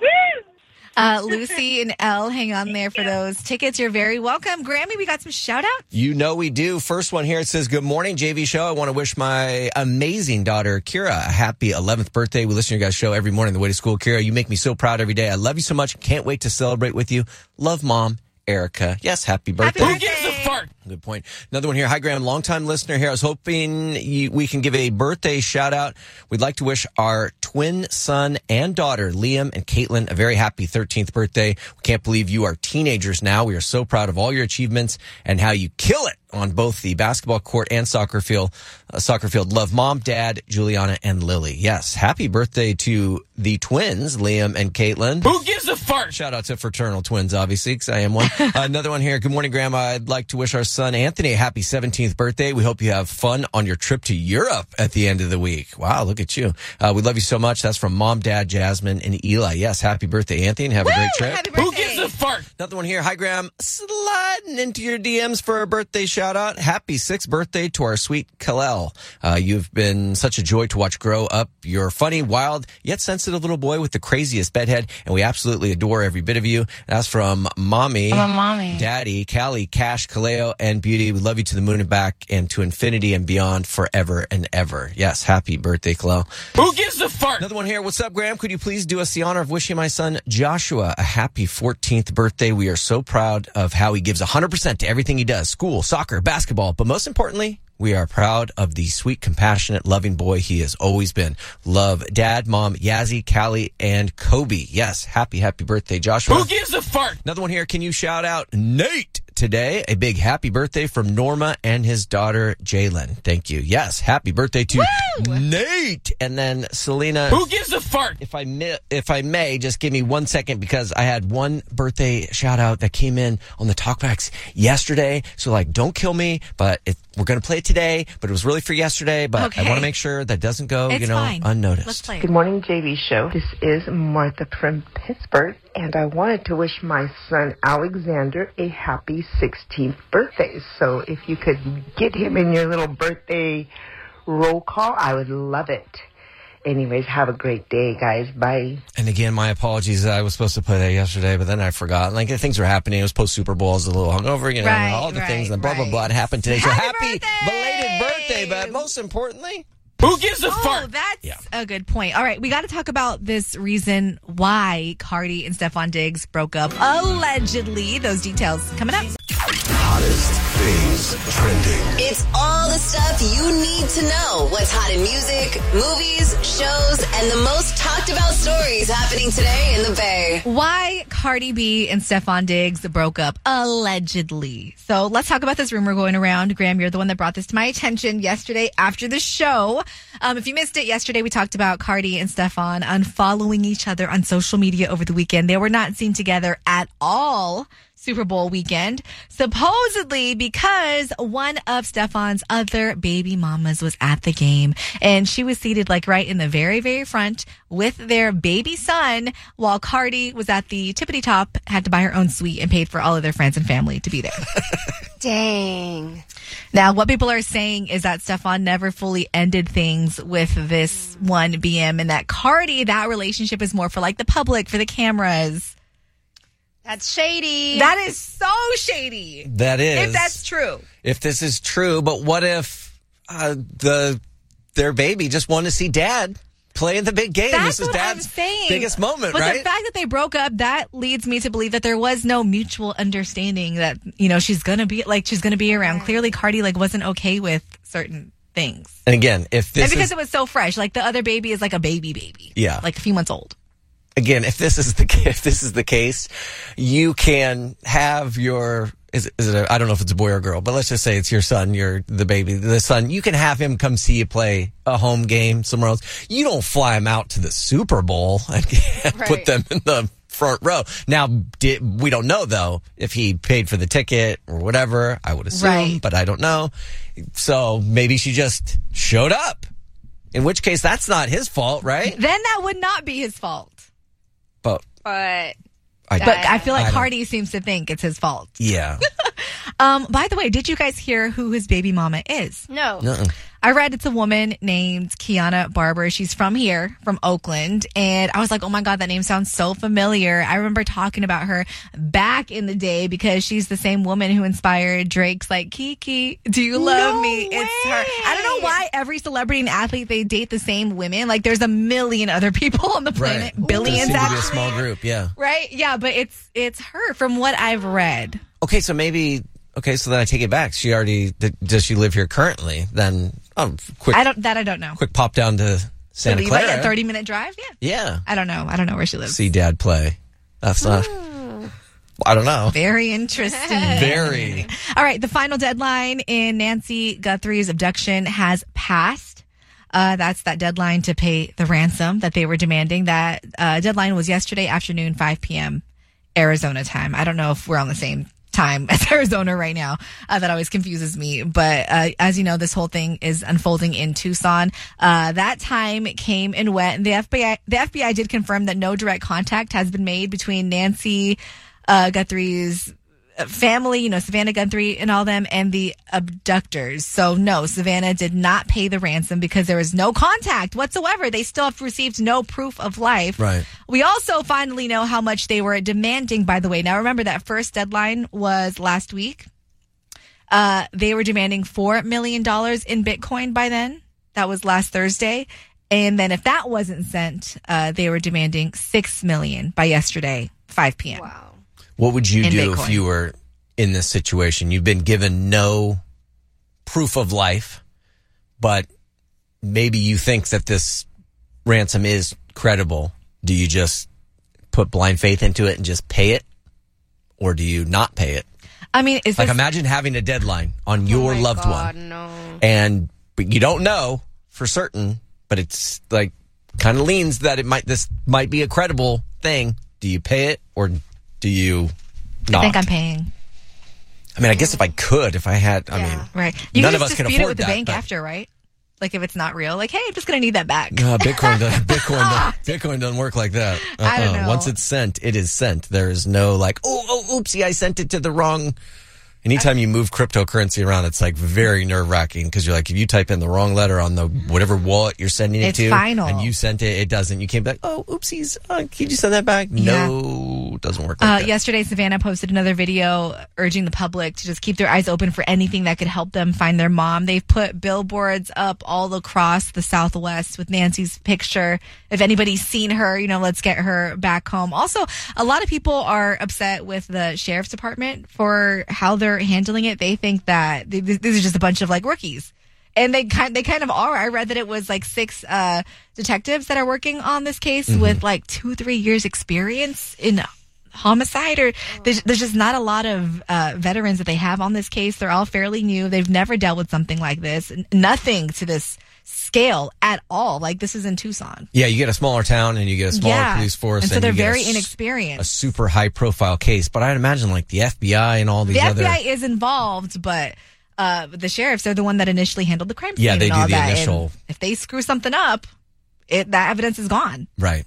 Uh, Lucy and Elle, hang on there for those tickets. You're very welcome. Grammy, we got some shout outs. You know we do. First one here, it says, good morning, J V show. I want to wish my amazing daughter, Kira, a happy eleventh birthday. We listen to your guys' show every morning on the way to school. Kira, you make me so proud every day. I love you so much. Can't wait to celebrate with you. Love, Mom. Erica. Yes, happy birthday. Happy birthday. Who gives a fart? Good point. Another one here. Hi, Graham. Longtime listener here. I was hoping you, we can give a birthday shout out. We'd like to wish our twin son and daughter, Liam and Caitlin, a very happy thirteenth birthday. We can't believe you are teenagers now. We are so proud of all your achievements and how you kill it on both the basketball court and soccer field. Uh, soccer field. Love, Mom, Dad, Juliana, and Lily. Yes, happy birthday to the twins, Liam and Caitlin. Who gives a fart? Shout out to fraternal twins, obviously, because I am one. uh, another one here. Good morning, Grandma. I'd like to wish our son Anthony a happy seventeenth birthday. We hope you have fun on your trip to Europe at the end of the week. Wow, look at you. Uh, we love you so much. That's from Mom, Dad, Jasmine, and Eli. Yes, happy birthday, Anthony. Have a great trip. Happy birthday. Who gives a fart? Another one here. Hi, Graham. Sliding into your D Ms for a birthday shout out. Happy sixth birthday to our sweet Kalel. Uh, you've been such a joy to watch grow up. You're a funny, wild, yet sensitive little boy with the craziest bedhead, and we absolutely adore every bit of you. That's from Mommy, I'm a mommy. Daddy, Callie, Cash, Kaleo, and Beauty. We love you to the moon and back and to infinity and beyond forever and ever. Yes, happy birthday, Kalel. Who gives a fart? Another one here. What's up, Graham? Could you please do us the honor of wishing my son Joshua a happy fourteenth birthday? We are so proud of how he gives one hundred percent to everything he does. School, soccer, basketball, but most importantly, we are proud of the sweet, compassionate, loving boy he has always been. Love, Dad, Mom, Yazzie, Callie, and Kobe. Yes, happy, happy birthday, Joshua. Who gives a fart? Another one here. Can you shout out Nate today? A big happy birthday from Norma and his daughter, Jalen. Thank you. Yes, happy birthday to Woo! Nate. And then Selena. Who gives a fart? If I may, if I may, just give me one second because I had one birthday shout out that came in on the talkbacks yesterday. So like, don't kill me, but it, we're going to play it today, but it was really for yesterday, but Okay. I want to make sure that doesn't go, It's you know, fine. unnoticed. Let's play it. Good morning, J V Show. This is Martha from Pittsburgh, and I wanted to wish my son Alexander a happy sixteenth birthday. So if you could get him in your little birthday roll call, I would love it. Anyways, have a great day, guys. Bye. And again, my apologies. I was supposed to play that yesterday, but then I forgot. Like, things were happening. It was post Super Bowl. I was a little hungover, you know, Right, and all the right, things, and blah, blah, right. blah. It happened today. So Happy happy birthday! belated birthday, but most importantly, Who gives a Oh, fart? that's Yeah. a good point. All right, we got to talk about this reason why Cardi and Stephon Diggs broke up. Allegedly, those details coming up. Hottest things trending. It's all the stuff you need to know. What's hot in music, movies, shows, and the most talked about stories happening today in the Bay. Why Cardi B and Stephon Diggs broke up, allegedly. So let's talk about this rumor going around. Graham, you're the one that brought this to my attention yesterday after the show. Um, if you missed it, yesterday we talked about Cardi and Stephon unfollowing each other on social media over the weekend. They were not seen together at all Super Bowl weekend, supposedly because one of Stephon's other baby mamas was at the game, and she was seated like right in the very, very front with their baby son, while Cardi was at the tippity top, had to buy her own suite, and paid for all of their friends and family to be there. Dang. Now, what people are saying is that Stephon never fully ended things with this one B M, and that Cardi, that relationship is more for like the public, for the cameras. That's shady. That is so shady. that is. If that's true. If this is true, but what if uh, the their baby just wanted to see Dad play in the big game? That's This is what Dad's I'm saying. biggest moment, but right? the fact that they broke up, that leads me to believe that there was no mutual understanding that, you know, she's going to be like, she's going to be around. Clearly, Cardi like wasn't okay with certain things. And again, if this and because is, it was so fresh, like the other baby is like a baby baby. Yeah. Like a few months old. again, if this is the if this is the case, you can have your is it, is it a, I don't know if it's a boy or a girl, but let's just say it's your son, your the baby, the son. You can have him come see you play a home game somewhere else. You don't fly him out to the Super Bowl and, and Right. put them in the front row. Now, did, we don't know, though, if he paid for the ticket or whatever. I would assume, Right. but I don't know. So maybe she just showed up, in which case that's not his fault, right? Then that would not be his fault. But, But I, But I feel I like don't- Cardi seems to think it's his fault. yeah. Um, by the way, did you guys hear who his baby mama is? no. Nuh-uh. I read it's a woman named Kiana Barber. She's from here, from Oakland. And I was like, oh my God, that name sounds so familiar. I remember talking about her back in the day because she's the same woman who inspired Drake's like, Kiki, do you love No me? It's her. I don't know way. why every celebrity and athlete, they date the same women. Like there's a million other people on the planet. Right. Billions Doesn't seem to be a actually. small group, yeah. Right? Yeah, but it's it's her from what I've read. Okay, so maybe... Okay, so then I take it back. She already... th- Does she live here currently? Then, oh, quick... I don't that I don't know. Quick pop down to Santa Really, like Clara. a thirty minute drive? Yeah. Yeah. I don't know. I don't know where she lives. See Dad play. That's not... I don't know. Very interesting. Very. All right. The final deadline in Nancy Guthrie's abduction has passed. Uh, that's that deadline to pay the ransom that they were demanding. That uh, deadline was yesterday afternoon, five p.m. Arizona time. I don't know if we're on the same time as Arizona right now. Uh, that always confuses me. But uh, as you know, this whole thing is unfolding in Tucson. Uh, that time came and went. And the F B I, the F B I did confirm that no direct contact has been made between Nancy uh, Guthrie's family, you know, Savannah Guthrie and all them, and the abductors. So no, Savannah did not pay the ransom because there was no contact whatsoever. They still have received no proof of life. Right. We also finally know how much they were demanding, by the way. Now remember that first deadline was last week. Uh, they were demanding four million dollars in Bitcoin by then. That was last Thursday. And then if that wasn't sent, uh, they were demanding six million dollars by yesterday, five p.m. Wow. What would you In do Bitcoin. if you were in this situation? You've been given no proof of life, but maybe you think that this ransom is credible. Do you just put blind faith into it and just pay it? Or do you not pay it? I mean, is Like this... imagine having a deadline on your Oh my loved God, one. no. And but you don't know for certain, but it's like kind of leans that it might this might be a credible thing. Do you pay it or do you not? I think I'm paying. I mean, I guess if I could, if I had, I mean, Right. You none can of just us can dispute it afford with the that, bank but- after, right? Like if it's not real, like, hey, I'm just going to need that back. No, Bitcoin doesn't, Bitcoin, doesn't, Bitcoin doesn't work like that. Uh-uh. I don't know. Once it's sent, it is sent. There is no like, oh, oh, oopsie, I sent it to the wrong. Anytime you move cryptocurrency around, it's like very nerve wracking because you're like, if you type in the wrong letter on the whatever wallet you're sending it It's to, final. and you sent it, it doesn't. You came back, oh, oopsies, uh, can you send that back? Yeah. No, it doesn't work like Uh, that. yesterday, Savannah posted another video urging the public to just keep their eyes open for anything that could help them find their mom. They've put billboards up all across the Southwest with Nancy's picture. If anybody's seen her, you know, let's get her back home. Also, a lot of people are upset with the sheriff's department for how they're handling it. They think that th- th- these are just a bunch of like rookies. And they kind they kind of are. I read that it was like six uh, detectives that are working on this case Mm-hmm. with like two, three years experience in homicide. Or there's, there's just not a lot of uh, veterans that they have on this case. They're all fairly new. They've never dealt with something like this. N- Nothing to this scale at all. Like this is in Tucson. Yeah, you get a smaller town and you get a smaller Yeah. police force. And so they're you get very a s- inexperienced. A super high profile case. But I'd imagine like the F B I and all these The other. F B I is involved, but uh, the sheriffs are the one that initially handled the crime scene. Yeah, they and do all the that. And initial- if they screw something up, it that evidence is gone. Right.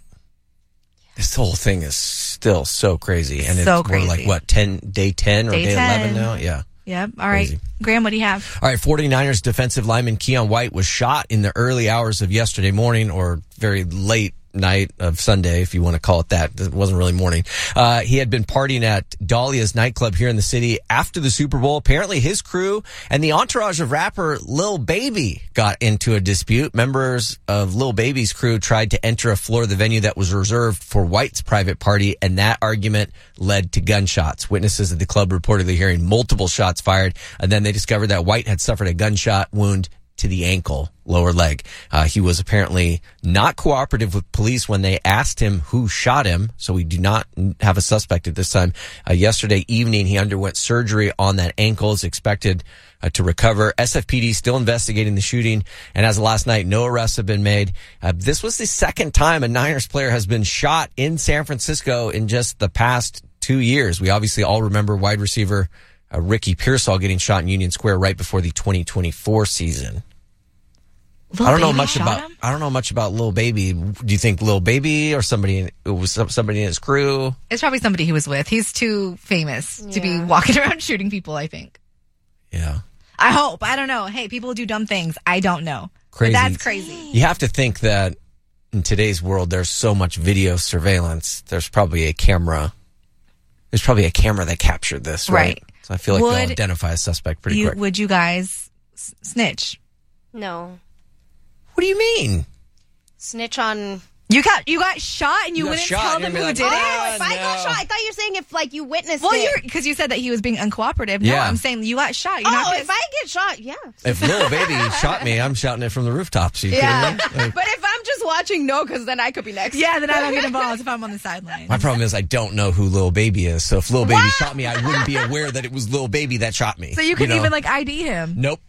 This whole thing is still so crazy. And So it's, we're like, crazy. what, ten, day ten or Day day eleven ten. now? Yeah. Yep. All right, Crazy. Graham, what do you have? All right, 49ers defensive lineman Keon White was shot in the early hours of yesterday morning, or very late night of Sunday, if you want to call it that. It wasn't really morning. Uh, he had been partying at Dahlia's nightclub here in the city after the Super Bowl. Apparently his crew and the entourage of rapper Lil Baby got into a dispute. Members of Lil Baby's crew tried to enter a floor of the venue that was reserved for White's private party, and that argument led to gunshots. Witnesses at the club reportedly hearing multiple shots fired, and then they discovered that White had suffered a gunshot wound to the ankle, lower leg. Uh, he was apparently not cooperative with police when they asked him who shot him. So we do not have a suspect at this time. Uh, yesterday evening, he underwent surgery on that ankle, is expected uh, to recover. S F P D still investigating the shooting. And as of last night, no arrests have been made. Uh, this was the second time a Niners player has been shot in San Francisco in just the past two years. We obviously all remember wide receiver uh, Ricky Pearsall getting shot in Union Square right before the twenty twenty-four season. Lil I don't know Baby much shot about. him? I don't know much about Lil Baby. Do you think Lil Baby or somebody it was some- somebody in his crew? It's probably somebody he was with. He's too famous to be Yeah. walking around shooting people, I think. Yeah, I hope. I don't know. Hey, people do dumb things. I don't know. Crazy. But that's crazy. you have to think that in today's world, there's so much video surveillance. There's probably a camera. There's probably a camera that captured this, right? Right. So I feel like Would they'll identify a suspect pretty You, quick. would you guys s- snitch? No. What do you mean? Snitch on... You got you got shot and you, You got wouldn't shot, tell you're them gonna who be did like, it? "Oh, If I got no." shot, I thought you were saying if, like, you witnessed Well, it. you're because you said that he was being uncooperative. No, Yeah. I'm saying you got shot. You're Oh, not if I get shot, yeah. If Lil Baby shot me, I'm shouting it from the rooftops. Are you Yeah. kidding me? Like, But if I'm just watching, no, because then I could be next. Yeah, then I don't get involved if I'm on the sideline. my problem is I don't know who Lil Baby is. So if Lil Baby shot me, I wouldn't be aware that it was Lil Baby that shot me. So you could know? even like I D him. Nope.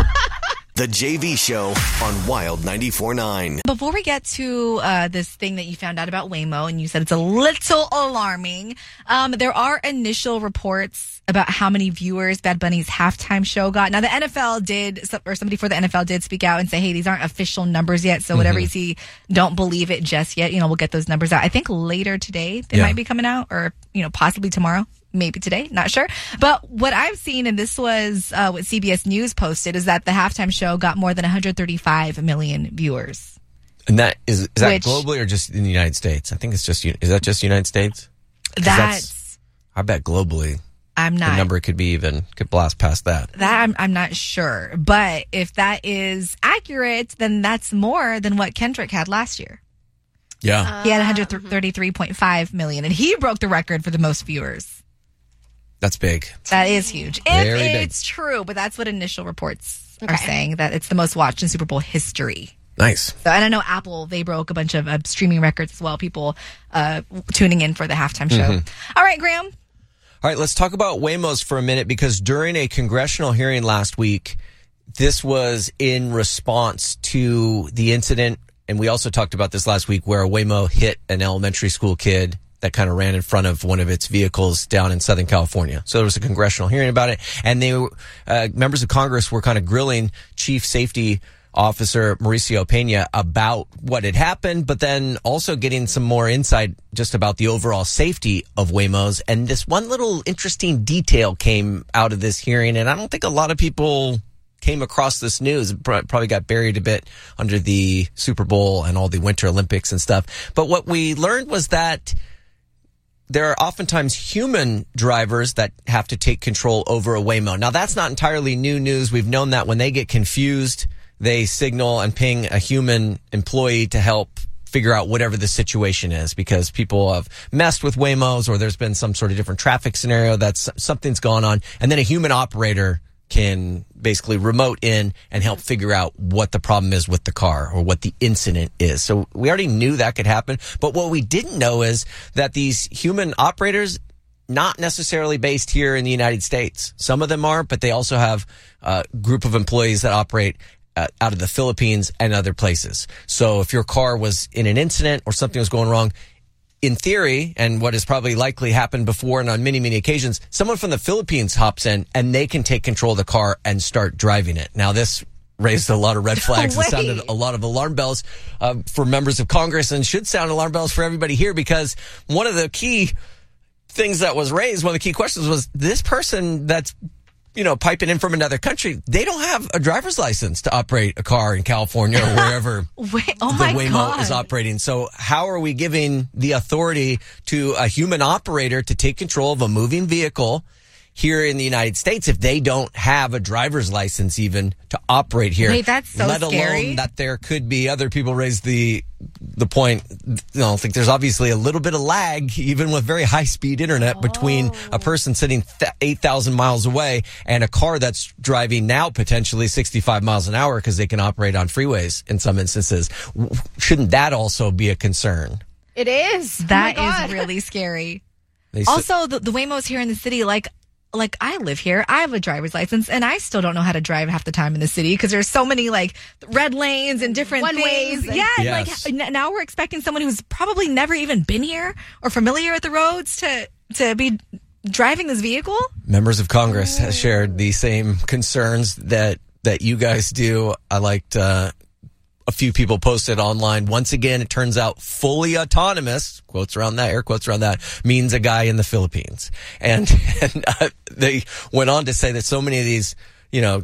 The J V Show on Wild ninety-four point nine. Before we get to uh, this thing that you found out about Waymo, and you said it's a little alarming, um, there are initial reports about how many viewers Bad Bunny's halftime show got. Now, the N F L did, or somebody for the N F L did speak out and say, hey, these aren't official numbers yet, so whatever Mhm. you see, don't believe it just yet. You know, we'll get those numbers out. I think later today they Yeah. might be coming out, or, you know, possibly tomorrow. Maybe today, not sure. But what I've seen, and this was uh, what C B S News posted, is that the halftime show got more than one hundred thirty-five million viewers. And that is is that Which- globally or just in the United States? I think it's just is that just United States? 'Cause That's, I bet globally I'm the not, number could be even could blast past that. that I'm, I'm not sure. But if that is accurate, then that's more than what Kendrick had last year. Yeah, He had one hundred thirty-three point five million, and he broke the record for the most viewers. that's big. That is huge. If Very big. it's true, but that's what initial reports are saying, that it's the most watched in Super Bowl history. Nice. So, and I know Apple, they broke a bunch of uh, streaming records as well. People uh, tuning in for the halftime show. Mhm. All right, Graham. All right, let's talk about Waymos for a minute because during a congressional hearing last week, this was in response to the incident, and we also talked about this last week, where a Waymo hit an elementary school kid that kind of ran in front of one of its vehicles down in Southern California. So there was a congressional hearing about it, and they were, uh, members of Congress were kind of grilling Chief Safety Officer Mauricio Pena about what had happened, but then also getting some more insight just about the overall safety of Waymos. And this one little interesting detail came out of this hearing, and I don't think a lot of people came across this news. It pro- probably got buried a bit under the Super Bowl and all the Winter Olympics and stuff. But what we learned was that there are oftentimes human drivers that have to take control over a Waymo. Now, that's not entirely new news. We've known that when they get confused, they signal and ping a human employee to help figure out whatever the situation is, because people have messed with Waymos or there's been some sort of different traffic scenario that's something's gone on. And then a human operator can basically remote in and help figure out what the problem is with the car or what the incident is. So we already knew that could happen. But what we didn't know is that these human operators, not necessarily based here in the United States. Some of them are, but they also have a group of employees that operate uh, out of the Philippines and other places. So if your car was in an incident or something was going wrong, in theory, and what has probably likely happened before and on many, many occasions, someone from the Philippines hops in and they can take control of the car and start driving it. Now, this raised a lot of red flags and sounded a lot of alarm bells uh, for members of Congress, and should sound alarm bells for everybody here, because one of the key things that was raised, one of the key questions was, this person that's you know, piping in from another country, they don't have a driver's license to operate a car in California or wherever Wait, oh the my Waymo God. is operating. So how are we giving the authority to a human operator to take control of a moving vehicle here in the United States if they don't have a driver's license even to operate here? Wait, that's so let scary. alone that there could be other people raise the the point, you know, I think there's obviously a little bit of lag, even with very high speed internet, oh. between a person sitting th- eight thousand miles away and a car that's driving now potentially sixty-five miles an hour because they can operate on freeways in some instances. Shouldn't that also be a concern? It is. That oh is really scary. They also, the, the Waymos here in the city, like, like I live here, I have a driver's license, and I still don't know how to drive half the time in the city because there's so many like red lanes and different One things. ways. Yeah, Yes. like n- now we're expecting someone who's probably never even been here or familiar with the roads to to be driving this vehicle. Members of Congress have shared the same concerns that that you guys do. I liked uh, a few people posted online. Once again, it turns out fully autonomous, quotes around that, air quotes around that, means a guy in the Philippines. And, and uh, they went on to say that so many of these, you know,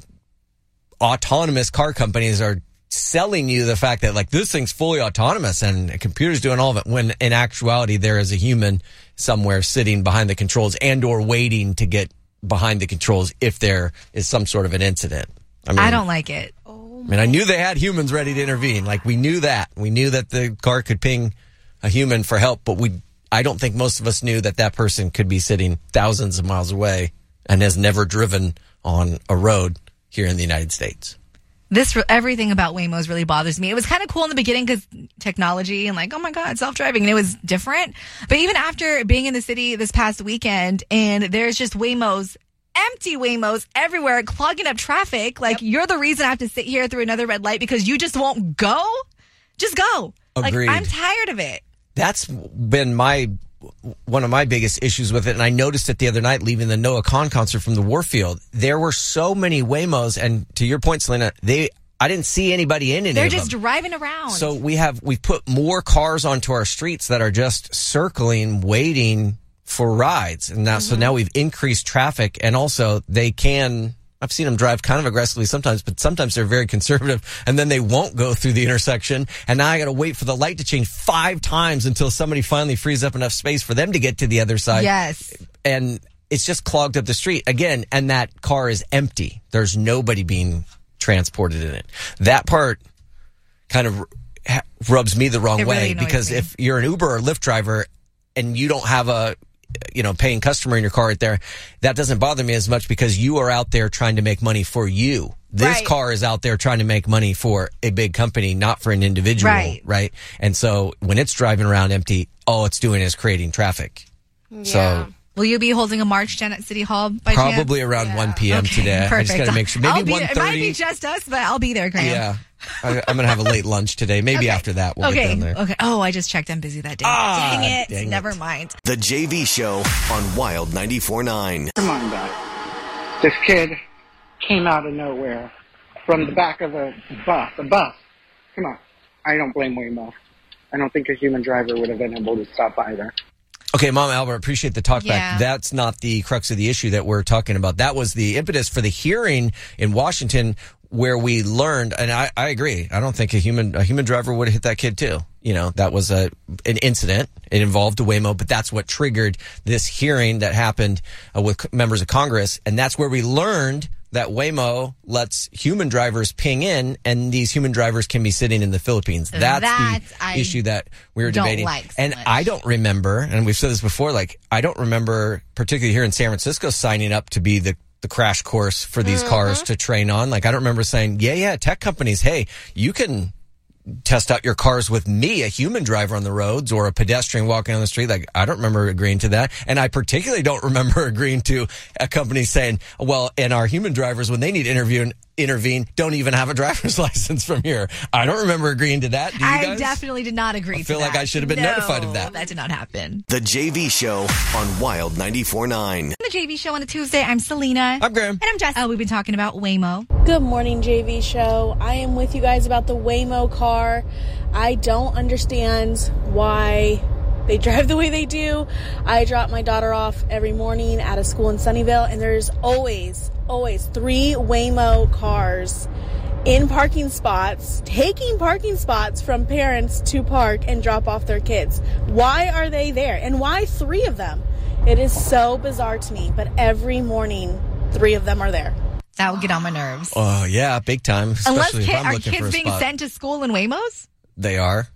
autonomous car companies are selling you the fact that like this thing's fully autonomous and a computer's doing all of it, when in actuality there is a human somewhere sitting behind the controls and or waiting to get behind the controls if there is some sort of an incident. I mean, I don't like it. I mean, I knew they had humans ready to intervene. Like, we knew that. We knew that the car could ping a human for help, but we, I don't think most of us knew that that person could be sitting thousands of miles away and has never driven on a road here in the United States. This, everything about Waymos really bothers me. It was kind of cool in the beginning because technology and like, oh my God, self-driving. And it was different. But even after being in the city this past weekend and there's just Waymos, empty Waymos everywhere, clogging up traffic. Like, yep. You're the reason I have to sit here through another red light because you just won't go. Just go. Agreed. Like, I'm tired of it. That's been my one of my biggest issues with it. And I noticed it the other night leaving the Noah Kahan concert from the Warfield. There were so many Waymos. And to your point, Selena, they I didn't see anybody in any They're of them. just driving around. So we have we've put more cars onto our streets that are just circling, waiting for rides. And now, mm-hmm. so now we've increased traffic, and also they can, I've seen them drive kind of aggressively sometimes, but sometimes they're very conservative, and then they won't go through the intersection. And now I got to wait for the light to change five times until somebody finally frees up enough space for them to get to the other side. Yes. And it's just clogged up the street again. And that car is empty. There's nobody being transported in it. That part kind of rubs me the wrong It way really because me. if you're an Uber or Lyft driver and you don't have a, you know, paying customer in your car right there, that doesn't bother me as much because you are out there trying to make money for you. This right. car is out there trying to make money for a big company, not for an individual. Right. Right. And so when it's driving around empty, all it's doing is creating traffic. Yeah. So will you be holding a march, Jen, at City Hall by probably chance? around yeah. one p.m. Okay, today. Perfect. I just got to make sure. Maybe one thirty. It might be just us, but I'll be there, Graham. Yeah. I, I'm going to have a late lunch today. Maybe okay. after that we'll okay. get down there. Okay. Oh, I just checked. I'm busy that day. Ah, dang it. dang Never it. mind. The J V Show on Wild ninety-four point nine. Come on, guys. This kid came out of nowhere from the back of a bus. A bus. Come on. I don't blame Waymo. I don't think a human driver would have been able to stop either. Okay, Mom Albert, appreciate the talk Yeah. back. That's not the crux of the issue that we're talking about. That was the impetus for the hearing in Washington where we learned, and I, I agree, I don't think a human a human driver would have hit that kid too. You know, that was a an incident. It involved a Waymo, but that's what triggered this hearing that happened uh, with members of Congress. And that's where we learned that Waymo lets human drivers ping in, and these human drivers can be sitting in the Philippines. That's That the I issue that we were don't debating. like so and much. I don't remember, and we've said this before, like, I don't remember, particularly here in San Francisco, signing up to be the, the crash course for these Mm-hmm. cars to train on. Like, I don't remember saying, yeah, yeah, tech companies, hey, you can test out your cars with me, a human driver on the roads or a pedestrian walking on the street. Like, I don't remember agreeing to that. And I particularly don't remember agreeing to a company saying, well, and our human drivers, when they need to interview, intervene, don't even have a driver's license from here. I don't remember agreeing to that. Do you I guys? definitely did not agree I to feel like that. I should have been No, notified of that. That did not happen. The J V Show on Wild ninety-four point nine. The J V Show on a Tuesday. I'm Selena. I'm Graham. And I'm Jess. Uh, we've been talking about Waymo. Good morning, J V Show. I am with you guys about the Waymo car. I don't understand why they drive the way they do. I drop my daughter off every morning at a school in Sunnyvale, and there's always, always three Waymo cars in parking spots, taking parking spots from parents to park and drop off their kids. Why are they there? And why three of them? It is so bizarre to me, but every morning, three of them are there. That would get on my nerves. Oh, yeah, big time. Unless Especially kid, if I'm are looking for kids a being spot. sent to school in Waymos? They are.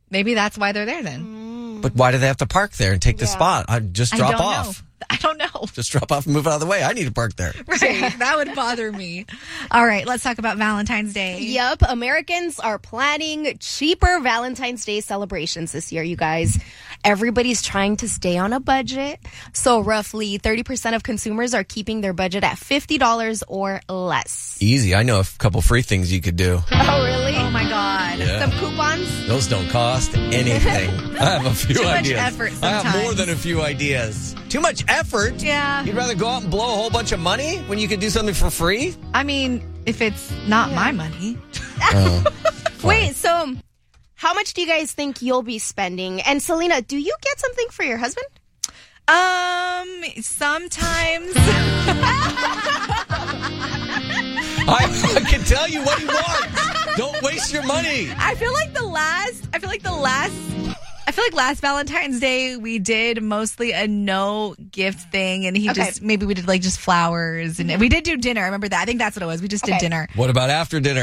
Maybe that's why they're there then. But why do they have to park there and take the Yeah. spot? I just I drop don't off. know. I don't know. Just drop off and move out of the way. I need to park there. Right. That would bother me. All right, let's talk about Valentine's Day. Yep, Americans are planning cheaper Valentine's Day celebrations this year, you guys. Everybody's trying to stay on a budget. So roughly thirty percent of consumers are keeping their budget at fifty dollars or less. Easy. I know a couple free things you could do. Oh, really? Oh, my God. Yeah. Some coupons? Those don't cost anything. I have a few Too much ideas. effort I have more sometimes. than a few ideas. Too much effort? Yeah. You'd rather go out and blow a whole bunch of money when you could do something for free? I mean, if it's not my money. Oh. Wait, so um, how much do you guys think you'll be spending? And Selena, do you get something for your husband? Um, sometimes. I, I can tell you what he wants. Don't waste your money. I feel like the last, I feel like the last, I feel like last Valentine's Day we did mostly a no gift thing, and he Okay. just, maybe we did like just flowers, and we did do dinner. I remember that. I think that's what it was. We just did Okay. dinner. What about after dinner?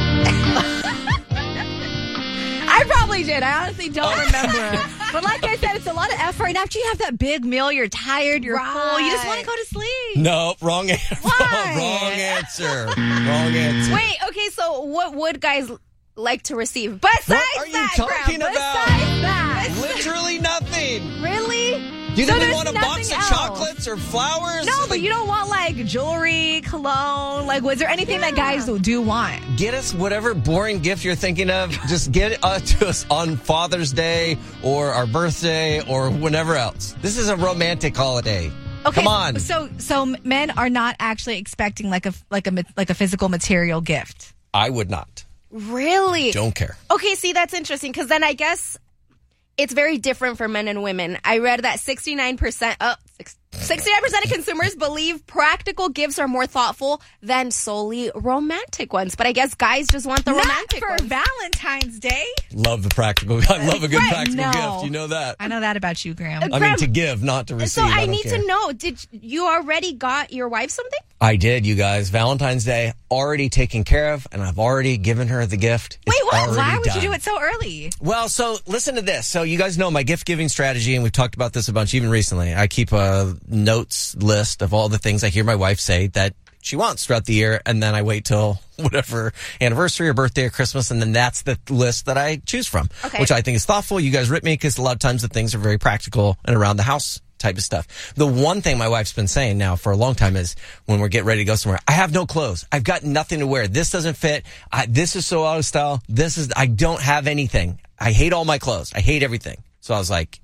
I probably did. I honestly don't remember. But like I said, it's a lot of effort. And after you have that big meal, you're tired, you're full, you just want to go to sleep. No, wrong answer. Why? Wrong answer. Wrong answer. Wait, okay, so what would guys like to receive? Besides What are you that, talking Graham, about? Besides that. Literally nothing. Really? You So didn't there's want a box of nothing else? chocolates or flowers? No, but you don't want like jewelry, cologne. Like, was there anything that guys do want? Get us whatever boring gift you're thinking of. Just get it uh, to us on Father's Day or our birthday or whenever else. This is a romantic holiday. Okay, Come on. So, so men are not actually expecting like a like a ma- like a physical material gift. I would not. Really? Don't care. Okay, see, that's interesting because then I guess it's very different for men and women. I read that sixty-nine percent, uh, sixty-nine percent of consumers believe practical gifts are more thoughtful than solely romantic ones. But I guess guys just want the Not romantic for ones. Valentine's Day. Love the practical. I love a good Right, practical no. gift. You know that. I know that about you, Graham. I mean, to give, not to receive. So I, don't need care. to know, did you already got your wife something? I did, you guys. Valentine's Day already taken care of, and I've already given her the gift. Wait, It's what? already Why would done. you do it so early? Well, so listen to this. So you guys know my gift giving strategy, and we've talked about this a bunch even recently. I keep a notes list of all the things I hear my wife say that she wants throughout the year, and then I wait till whatever anniversary or birthday or Christmas, and then that's the list that I choose from, Okay. which I think is thoughtful. You guys rip me because a lot of times the things are very practical and around the house type of stuff. The one thing my wife's been saying now for a long time is when we're getting ready to go somewhere, I have no clothes. I've got nothing to wear. This doesn't fit. I, this is so out of style. This is, I don't have anything. I hate all my clothes. I hate everything. So I was like,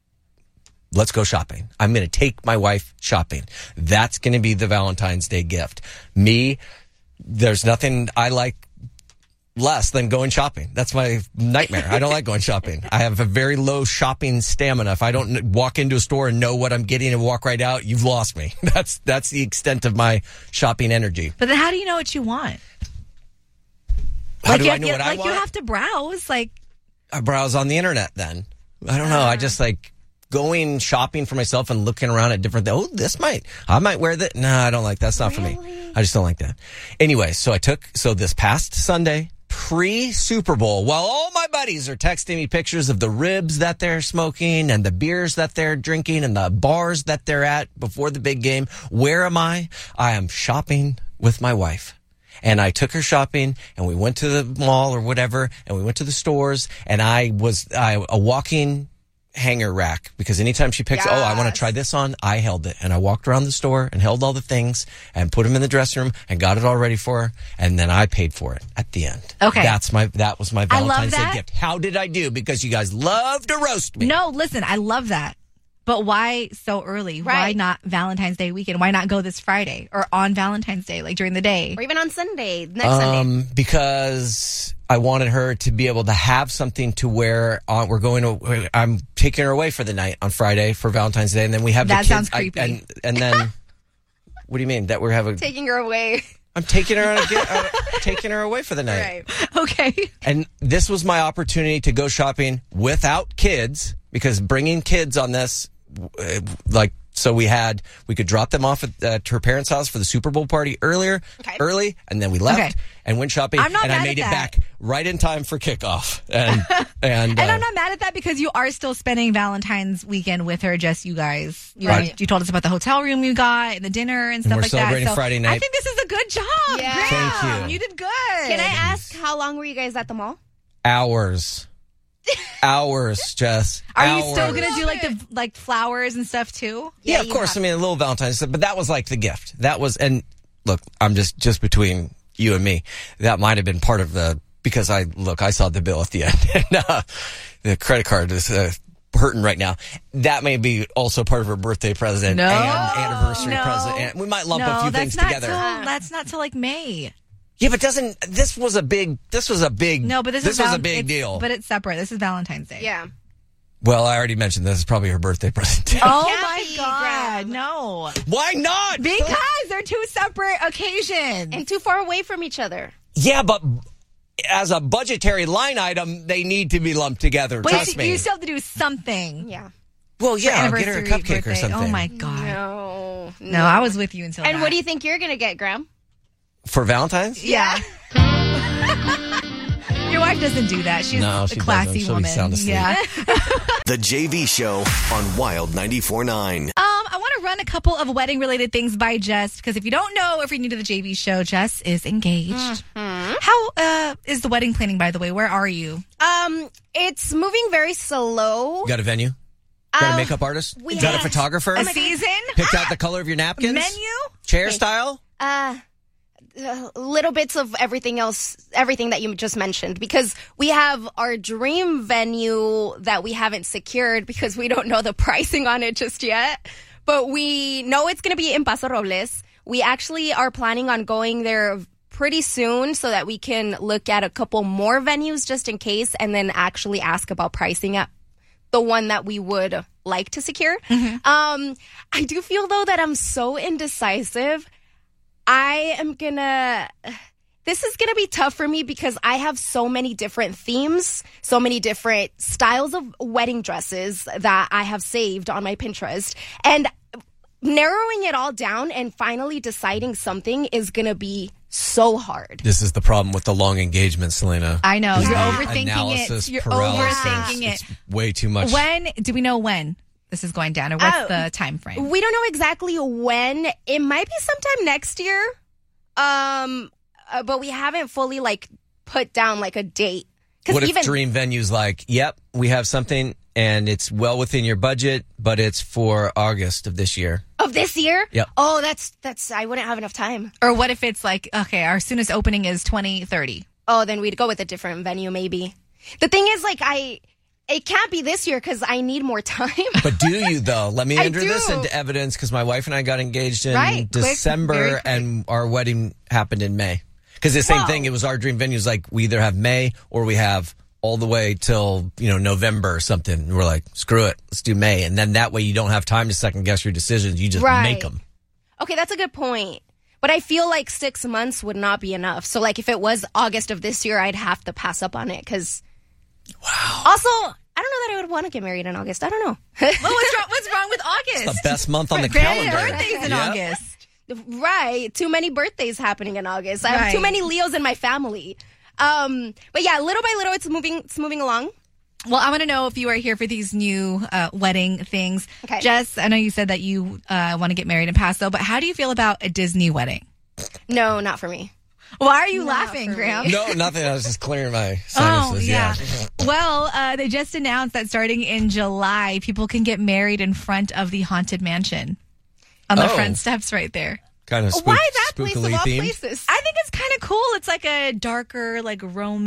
let's go shopping. I'm going to take my wife shopping. That's going to be the Valentine's Day gift. Me, there's nothing I like less than going shopping. That's my nightmare. I don't like going shopping. I have a very low shopping stamina. If I don't n- walk into a store and know what I'm getting and walk right out, you've lost me. That's that's the extent of my shopping energy. But then how do you know what you want? How like do you, I know you- what I like want? you have to browse. Like I browse on the internet then. I don't know. I just like going shopping for myself and looking around at different things. Oh, this might, I might wear that. No, I don't like, that's not for me. I just don't like that. Anyway, so I took, so this past Sunday, pre Super Bowl, while all my buddies are texting me pictures of the ribs that they're smoking and the beers that they're drinking and the bars that they're at before the big game, where am I? I am shopping with my wife. And I took her shopping and we went to the mall or whatever and we went to the stores and I was I, a walking hanger rack because anytime she picks, Yes. oh, I want to try this on, I held it. And I walked around the store and held all the things and put them in the dressing room and got it all ready for her. And then I paid for it at the end. Okay. That's my, that was my I love Valentine's Day that. gift. How did I do? Because you guys love to roast me. no, listen, I love that. But why so early? Why Right. not Valentine's Day weekend? Why not go this Friday or on Valentine's Day, like during the day? Or even on Sunday, next Sunday? Um, because I wanted her to be able to have something to wear. On, we're going to. I'm taking her away for the night on Friday for Valentine's Day, and then we have That the kids. sounds I- creepy. and and then, what do you mean that we're having? Taking her away. I'm taking her on a, get, uh, taking her away for the night. Right. Okay. And this was my opportunity to go shopping without kids because bringing kids on this, uh, like So we had, we could drop them off at, at her parents' house for the Super Bowl party earlier, Okay. early, and then we left Okay. and went shopping. I'm not and I mad made it at that. back right in time for kickoff. And, and, And uh, I'm not mad at that because you are still spending Valentine's weekend with her, just you guys. You, Right. you told us about the hotel room you got and the dinner and stuff we're like that. celebrating So Friday I night. think this is a good job. Yeah. Graham. Thank you. You did good. Can I ask how long were you guys at the mall? hours. Hours, Jess. Are hours. you still gonna do like the like flowers and stuff too? Yeah, of course. I mean, a little Valentine's stuff, but that was like the gift. That was, and look, I'm just, just between you and me. That might have been part of the, because I, look, I saw the bill at the end and, uh, the credit card is, uh, hurting right now. That may be also part of her birthday present No. and anniversary No. present. And we might lump no, a few that's things not together. Till, that's not till like May. Yeah, but doesn't, this was a big, this was a big, No, but this, this is was val- a big it's- deal. But it's separate. This is Valentine's Day. Yeah. Well, I already mentioned this is probably her birthday present. Oh Can't my be, God, Graham. no. Why not? Because they're two separate occasions. And too far away from each other. Yeah, but as a budgetary line item, they need to be lumped together. Wait, Trust so me. you still have to do something. Yeah. well, For yeah, I'll get her a anniversary, cupcake or birthday. something. Oh my God. No. No, I was with you until And that. what do you think you're going to get, Graham? For Valentine's? Yeah. Your wife doesn't do that. She's No, a she classy doesn't. She'll be woman. sound asleep. Yeah. The J V Show on Wild ninety-four point nine. Um, I want to run a couple of wedding related things by Jess because if you don't know, if you're new to the J V Show, Jess is engaged. Mm-hmm. How uh, is the wedding planning, by the way? Where are you? Um, it's moving very slow. You got a venue? Got a Uh, makeup artist? we Got a have- photographer? A season? Picked out the color of your napkins? Menu? Chair Okay. style? Uh, uh, little bits of everything else, everything that you just mentioned, because we have our dream venue that we haven't secured because we don't know the pricing on it just yet. But we know it's going to be in Paso Robles. We actually are planning on going there pretty soon so that we can look at a couple more venues just in case and then actually ask about pricing at the one that we would like to secure. Um, I do feel though that I'm so indecisive. I am gonna, this is gonna be tough for me because I have so many different themes, so many different styles of wedding dresses that I have saved on my Pinterest. And narrowing it all down and finally deciding something is gonna be so hard. This is the problem with the long engagement, Selena. I know. Is You're the overthinking analysis it. You're paralysis. overthinking It's it. way too much. When, do we know when this is going down or what's Oh, the time frame? We don't know exactly when. It might be sometime next year. Um, uh, but we haven't fully like put down like a date. What if even Dream Venue's like, yep, we have something and it's well within your budget, but it's for August of this year? of this year? Yep. Oh, that's that's. I wouldn't have enough time. Or what if it's like, okay, our soonest opening is twenty thirty? Oh, then we'd go with a different venue, maybe. The thing is, like, I it can't be this year because I need more time. But do you, though? Let me I enter this do. into evidence because my wife and I got engaged in Right, quick, very December quick. and our wedding happened in May. Because the same Whoa. thing, it was our dream venues like we either have May or we have all the way till, you know, November or something. And we're like, screw it, let's do May. And then that way you don't have time to second guess your decisions. You just Right. make them. Okay, that's a good point. But I feel like six months would not be enough. So, like, if it was August of this year, I'd have to pass up on it because. Wow. Also, I don't know that I would want to get married in August. I don't know. Well, what's wrong, what's wrong with August? The best month on the Granted, calendar. birthday's in Yep. August. Right. Too many birthdays happening in August. I have Right. too many Leos in my family. Um, but yeah, little by little, it's moving. It's moving along. Well, I want to know if you are here for these new uh, wedding things. Okay. Jess, I know you said that you uh, want to get married in Paso, but how do you feel about a Disney wedding? No, not for me. Why are you Not laughing, for Graham? me. No, nothing. I was just clearing my Oh, sinuses. yeah. yeah. Well, uh, they just announced that starting in July, people can get married in front of the Haunted Mansion on the Oh. front steps right there. Kind of spook, Why that place spookily of all themed. places? I think it's kind of cool. It's like a darker, like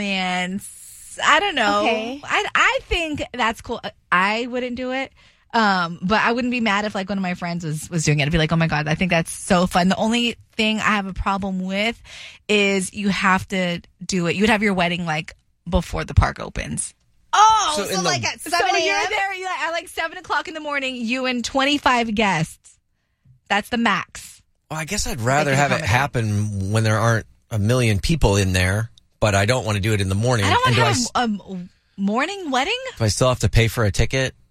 romance. I don't know. Okay. I I think that's cool. I wouldn't do it. Um, but I wouldn't be mad if like one of my friends was was doing it. I'd be like, oh my God, I think that's so fun. The only thing I have a problem with is you have to do it. You would have your wedding like before the park opens. Oh, So so, in the- like at So seven you're a.m.? there you're at like seven o'clock in the morning, you and twenty-five guests. That's the max. Well, I guess I'd rather They can have it accommodate. happen when there aren't a million people in there, but I don't want to do it in the morning. I don't And want do to I, have a, a morning wedding. do I still have to pay for a ticket?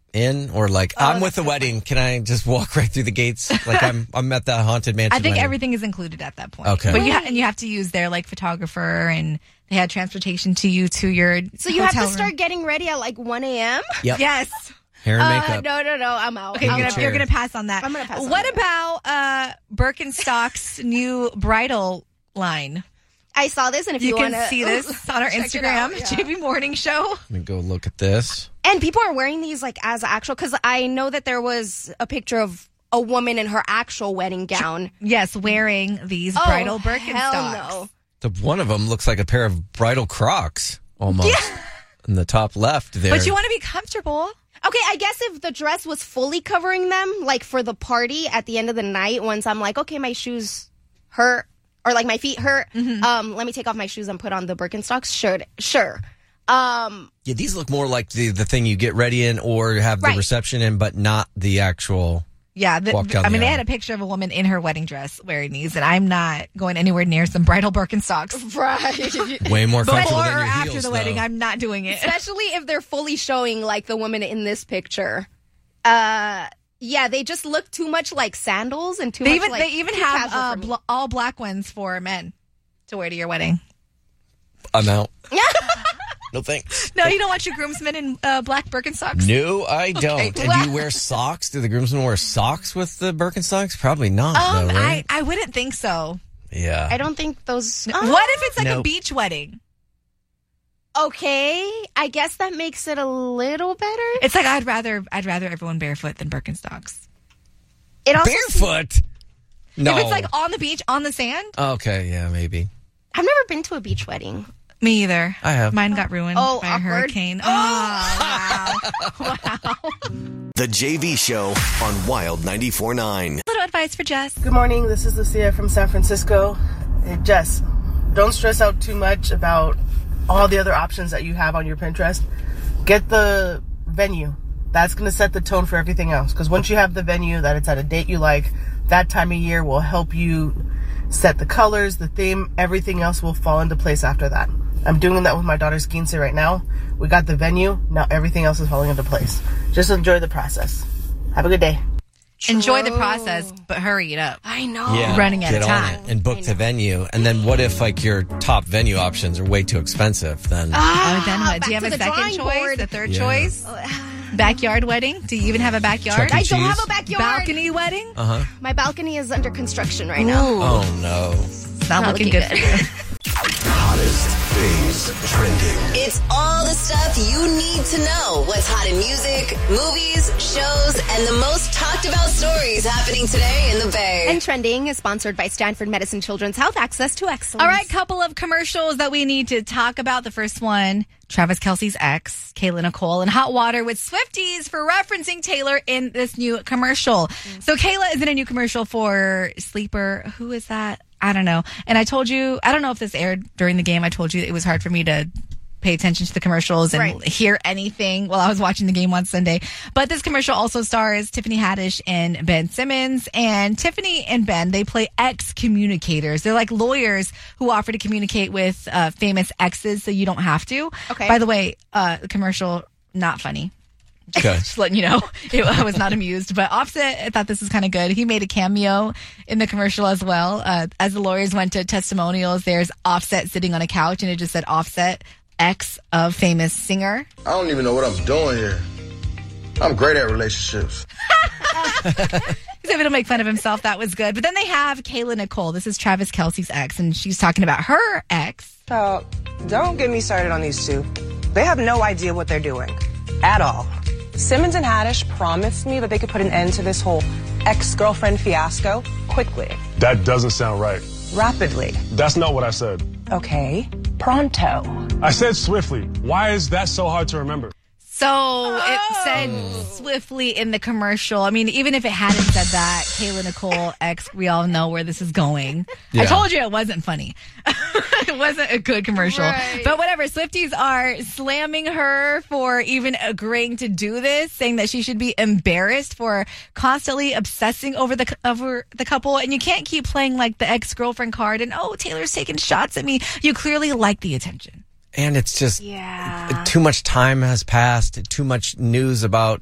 in, or like Oh, I'm with the wedding? Can I just walk right through the gates? Like I'm I'm at the haunted mansion. I think wedding. everything is included at that point. Okay. But you ha- and you have to use their like photographer, and they had transportation to you to your So you have hotel to room. start getting ready at like one a.m.? Yep. Yes. Hair and Uh, makeup. no, no, no. I'm out. Okay, you're I'm gonna, out. you're gonna pass on that. I'm gonna pass on What that. about uh, Birkenstock's new bridal line? I saw this, and if you, You can wanna, see this on our check it out, Instagram, yeah. J V Morning Show. Let me go look at this. And people are wearing these like as actual, because I know that there was a picture of a woman in her actual wedding gown. Yes, wearing these Oh, bridal hell Birkenstocks. no. The one of them looks like a pair of bridal Crocs almost. In the top left there. But you want to be comfortable. Okay, I guess if the dress was fully covering them, like for the party at the end of the night, once I'm like, okay, my shoes hurt, or like my feet hurt, Mm-hmm. um, let me take off my shoes and put on the Birkenstocks. Sure, sure. Um, Yeah, these look more like the, the thing you get ready in or have the Right. reception in, but not the actual. Yeah, the, Walk down I the mean, they aisle. had a picture of a woman in her wedding dress wearing these, and I'm not going anywhere near some bridal Birkenstocks. Right. Way more Before comfortable or than your after heels, the wedding, though. I'm not doing it. Especially if they're fully showing like the woman in this picture. Uh, yeah, they just look too much like sandals and too They much even like they even too have casual uh, for me. bl- all black ones for men to wear to your wedding. I'm out. No thanks. No, you don't want your groomsmen in uh, black Birkenstocks? No, I don't. Okay. And do you wear socks? Do the groomsmen wear socks with the Birkenstocks? Probably not, Um, though, right? I, I wouldn't think so. yeah. I don't think those. What if it's like a Nope. beach wedding? Okay, I guess that makes it a little better. It's like I'd rather I'd rather everyone barefoot than Birkenstocks. It also Barefoot? No. If it's like on the beach, on the sand, Okay, yeah, maybe. I've never been to a beach wedding. me either. I have. Mine got ruined Oh, by a awkward. hurricane. Oh, wow. wow. The J V Show on Wild ninety-four point nine. Little advice for Jess. Good morning. This is Lucia from San Francisco. Hey, Jess, don't stress out too much about all the other options that you have on your Pinterest. Get the venue. That's going to set the tone for everything else. Because once you have the venue, that it's at a date you like, that time of year will help you set the colors, the theme, everything else will fall into place after that. I'm doing that with my daughter's quince right now. We got the venue. Now everything else is falling into place. Just enjoy the process. Have a good day. Enjoy the process, but hurry it up. I know. Yeah, Running out get of on time. it and book the venue. And then what if like your top venue options are way too expensive? Then Oh, then what? Do you back have to a the second drawing choice? board. A third Yeah. choice? Backyard wedding? Do you even have a backyard? Chuck E. I don't have Cheese? a backyard. Balcony wedding? uh huh. My balcony is under construction right now. Oh no. It's not, Not looking, looking good, good. for you. Hottest things trending. It's all the stuff you need to know. What's hot in music, movies, shows, and the most talked about stories happening today in the Bay. And Trending is sponsored by Stanford Medicine Children's Health Access to Excellence. All right, couple of commercials that we need to talk about. The first one, Travis Kelce's ex, Kayla Nicole, in hot water with Swifties for referencing Taylor in this new commercial. Mm. So Kayla is in a new commercial for Sleeper. Who is that? I don't know. And I told you, I don't know if this aired during the game. I told you it was hard for me to pay attention to the commercials and Right. hear anything while I was watching the game on Sunday. But this commercial also stars Tiffany Haddish and Ben Simmons. And Tiffany and Ben, they play ex-communicators. They're like lawyers who offer to communicate with uh, famous exes so you don't have to. Okay. By the way, uh, the commercial, not funny. Okay. Just letting you know, it, I was not amused. But Offset, I thought this was kind of good. He made a cameo in the commercial as well. Uh, as the lawyers went to testimonials, there's Offset sitting on a couch, and it just said Offset, ex of famous singer. I don't even know what I'm doing here. I'm great at relationships. He's able to make fun of himself. That was good. But then they have Kayla Nicole. This is Travis Kelce's ex, and she's talking about her ex. Uh, don't get me started on these two. They have no idea what they're doing. At all. Simmons and Haddish promised me that they could put an end to this whole ex-girlfriend fiasco quickly. That doesn't sound right. Rapidly. That's not what I said. Okay. Pronto. I said swiftly. Why is that so hard to remember? So it said swiftly in the commercial. I mean, even if it hadn't said that, Kayla Nicole ex, we all know where this is going. Yeah. I told you it wasn't funny. It wasn't a good commercial. Right. But whatever, Swifties are slamming her for even agreeing to do this, saying that she should be embarrassed for constantly obsessing over the over the couple. And you can't keep playing like the ex-girlfriend card and, oh, Taylor's taking shots at me. You clearly like the attention. And it's just Yeah. too much time has passed, too much news about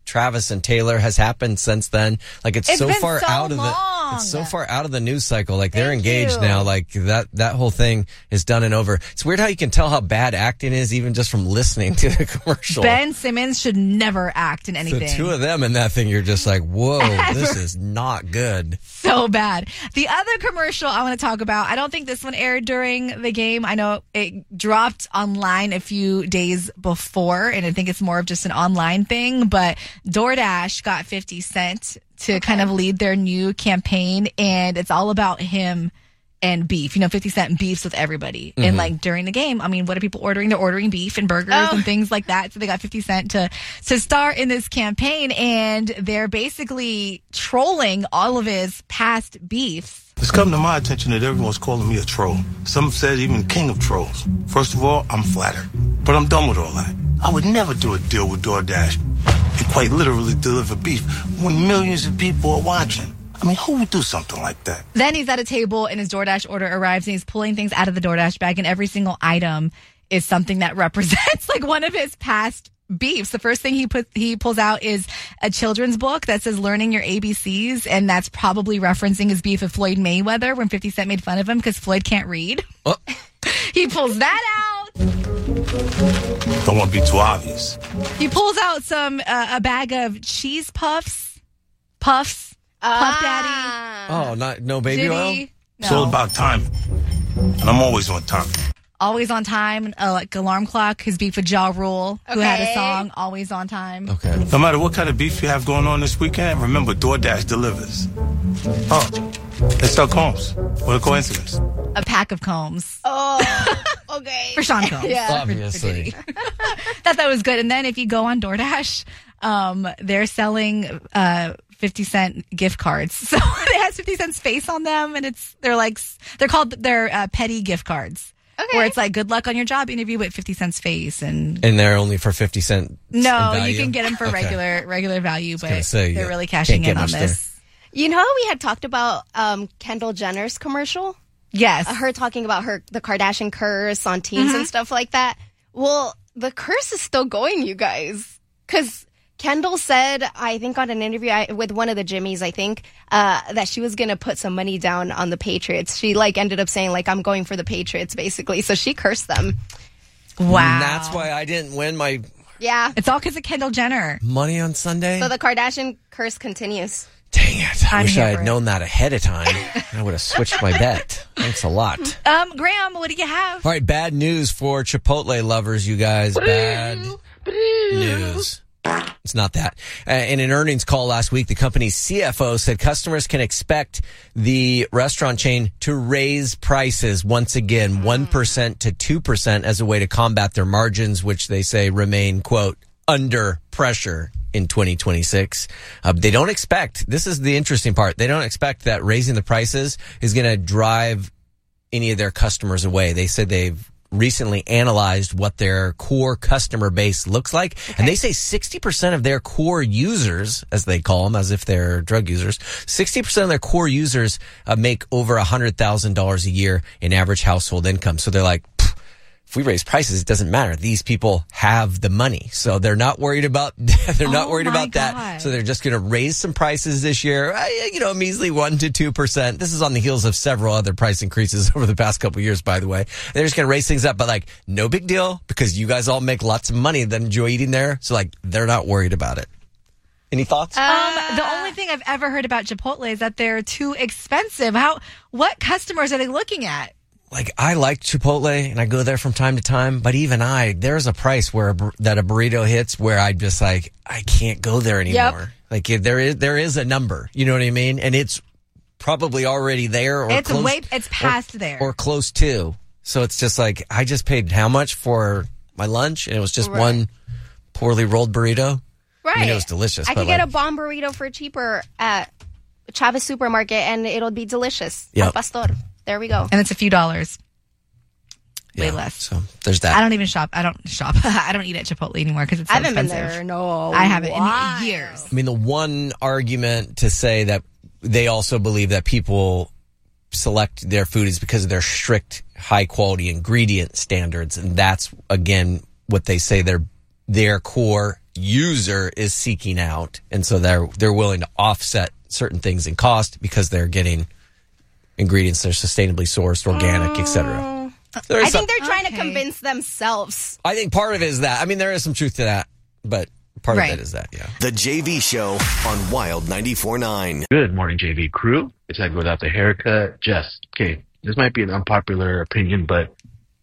Travis and Taylor has happened since then. Like it's, It's so been far so out of the long. it's so far out of the news cycle. Like they're engaged you. now. Like that that whole thing is done and over. It's weird how you can tell how bad acting is even just from listening to the commercial. Ben Simmons should never act in anything. The two of them in that thing, you're just like, whoa, this is not good. So bad. The other commercial I want to talk about, I don't think this one aired during the game. I know it dropped online a few days before, and I think it's more of just an online thing, but DoorDash got fifty Cent to kind of lead their new campaign, and it's all about him and beef. You know, fifty Cent beefs with everybody. Mhm. And like during the game, I mean, what are people ordering? They're ordering beef and burgers Oh. and things like that. So they got fifty Cent to, to star in this campaign, and they're basically trolling all of his past beefs. It's come to my attention that everyone's calling me a troll. Some said even king of trolls. First of all, I'm flattered. But I'm done with all that. I would never do a deal with DoorDash and quite literally deliver beef when millions of people are watching. I mean, who would do something like that? Then he's at a table and his DoorDash order arrives and he's pulling things out of the DoorDash bag, and every single item is something that represents like one of his past beefs. The first thing he put he pulls out is a children's book that says Learning Your A B Cs, and that's probably referencing his beef with Floyd Mayweather when fifty Cent made fun of him because Floyd can't read. Oh. He pulls that out. Don't want to be too obvious. He pulls out some uh, a bag of cheese puffs, puffs, Puff Daddy. Oh, not no baby Diddy. oil? It's all about timing. And I'm always on time. Always on time, uh, like alarm clock. His beef with Ja Rule, who had a Okay. song Always on Time. Okay. No matter what kind of beef you have going on this weekend, remember DoorDash delivers. Oh, they sell combs. What a coincidence. A pack of combs. Oh, okay. For Sean Combs. Yeah. Obviously. Thought that was good. And then if you go on DoorDash, um, they're selling uh, fifty Cent gift cards. So it has fifty Cent's face on them, and it's they're like they're called they're uh, petty gift cards. Okay. Where it's like good luck on your job interview with fifty Cent's face, and And they're only for fifty cent. no, value? you can get them for Okay. regular regular value, but gonna say, they're yeah, really can't cashing get in on much there. this. You know how we had talked about um, Kendall Jenner's commercial? Yes. Uh, her talking about her the Kardashian curse on teens Mhm. and stuff like that. Well, the curse is still going, you guys. Because Kendall said, I think on an interview I, with one of the Jimmys, I think, uh, that she was going to put some money down on the Patriots. She like ended up saying like, I'm going for the Patriots, basically. So she cursed them. Wow. And that's why I didn't win my Yeah. It's all because of Kendall Jenner. money on Sunday. So the Kardashian curse continues. Dang it. I I'm wish here I for had it. known that ahead of time. I would have switched my bet. Thanks a lot. Um, Graham, what do you have? All right, bad news for Chipotle lovers, you guys. Bad news. It's not that. Uh, in an earnings call last week, the company's C F O said customers can expect the restaurant chain to raise prices once again, one percent to two percent as a way to combat their margins, which they say remain, quote, under pressure in twenty twenty-six. Uh, they don't expect, this is the interesting part, they don't expect that raising the prices is going to drive any of their customers away. They said they've recently analyzed what their core customer base looks like. Okay. And they say sixty percent of their core users, as they call them, as if they're drug users, sixty percent of their core users uh, make over one hundred thousand dollars a year in average household income. So they're like, if we raise prices, it doesn't matter. These people have the money. So they're not worried about, they're not Oh worried my about God. that. So they're just going to raise some prices this year, uh, you know, measly one to two percent. This is on the heels of several other price increases over the past couple of years, by the way. They're just going to raise things up, but like, no big deal because you guys all make lots of money that enjoy eating there. So like, they're not worried about it. Any thoughts? Um, the only thing I've ever heard about Chipotle is that they're too expensive. How, what customers are they looking at? Like, I like Chipotle and I go there from time to time, but even I, there's a price where a, bur- that a burrito hits where I'm just like, I can't go there anymore. Yep. Like if there is, there is a number, you know what I mean? And it's probably already there or It's close, way, it's past or, there. or close to. So it's just like, I just paid how much for my lunch and it was just Right. one poorly rolled burrito. Right. I mean, it was delicious. I but could get like, a bomb burrito for cheaper at Chavez Supermarket and it'll be delicious. Yep. Al Pastor. There we go. And it's a few dollars. Way yeah, less. So there's that. I don't even shop. I don't shop. I don't eat at Chipotle anymore because it's so I haven't expensive. been there. No. I haven't Why? in years. I mean, the one argument to say that they also believe that people select their food is because of their strict high quality ingredient standards. And that's, again, what they say their their core user is seeking out, and so they're they're willing to offset certain things in cost because they're getting ingredients that are sustainably sourced, organic, et cetera. I think they're trying okay. to convince themselves. I think part of it is that. I mean, there is some truth to that, but part right. of it is that, yeah. The J V Show on Wild ninety-four point nine. Good morning, J V crew. It's like without the haircut. Jess, okay, this might be an unpopular opinion, but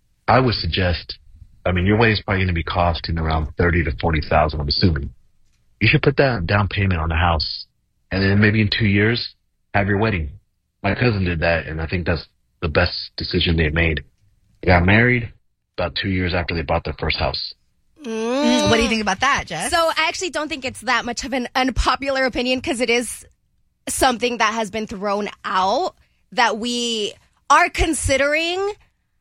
I would suggest, I mean, your wedding's probably going to be costing around thirty to forty thousand, I'm assuming. You should put that down payment on the house, and then maybe in two years, have your wedding. My cousin did that, and I think that's the best decision they made. They got married about two years after they bought their first house. Mm. What do you think about that, Jess? So I actually don't think it's that much of an unpopular opinion because it is something that has been thrown out that we are considering,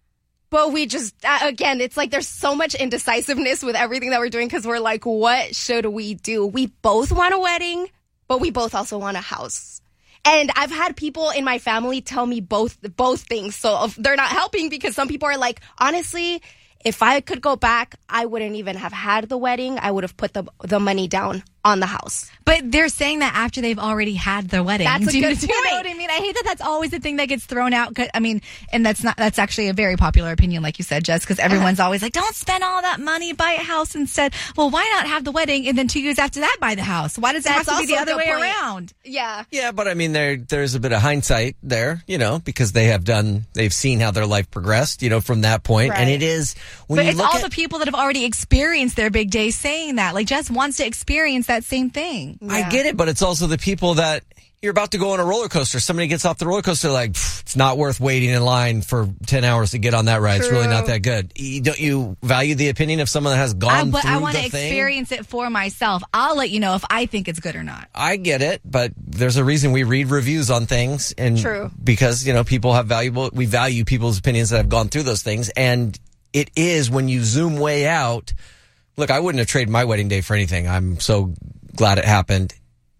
but we just, uh, again, it's like there's so much indecisiveness with everything that we're doing because we're like, what should we do? We both want a wedding, but we both also want a house. And I've had people in my family tell me both both things. So they're not helping because some people are like, honestly, if I could go back, I wouldn't even have had the wedding. I would have put the the money down on the house. But they're saying that after they've already had their wedding. That's a do, good do you point. know what I mean? I hate that that's always the thing that gets thrown out. 'Cause, I mean, and that's not that's actually a very popular opinion, like you said, Jess, because everyone's always like, don't spend all that money, buy a house instead. Well, why not have the wedding and then two years after that buy the house? Why does it That's have to be the also a other good way point. around? Yeah. Yeah, but I mean, there there's a bit of hindsight there, you know, because they have done, they've seen how their life progressed, you know, from that point. Right. And it is, when But you it's look all at, the people that have already experienced their big day saying that. Like, Jess wants to experience that same thing. I get it, but it's also the people that you're about to go on a roller coaster. Somebody gets off the roller coaster like, it's not worth waiting in line for ten hours to get on that ride. True. It's really not that good. You, don't you value the opinion of someone that has gone I, but through I want the to thing? experience it for myself. I'll let you know if I think it's good or not. I get it, but there's a reason we read reviews on things. And True. Because, you know, people have valuable, we value people's opinions that have gone through those things. And it is when you zoom way out. Look, I wouldn't have traded my wedding day for anything. I'm so glad it happened.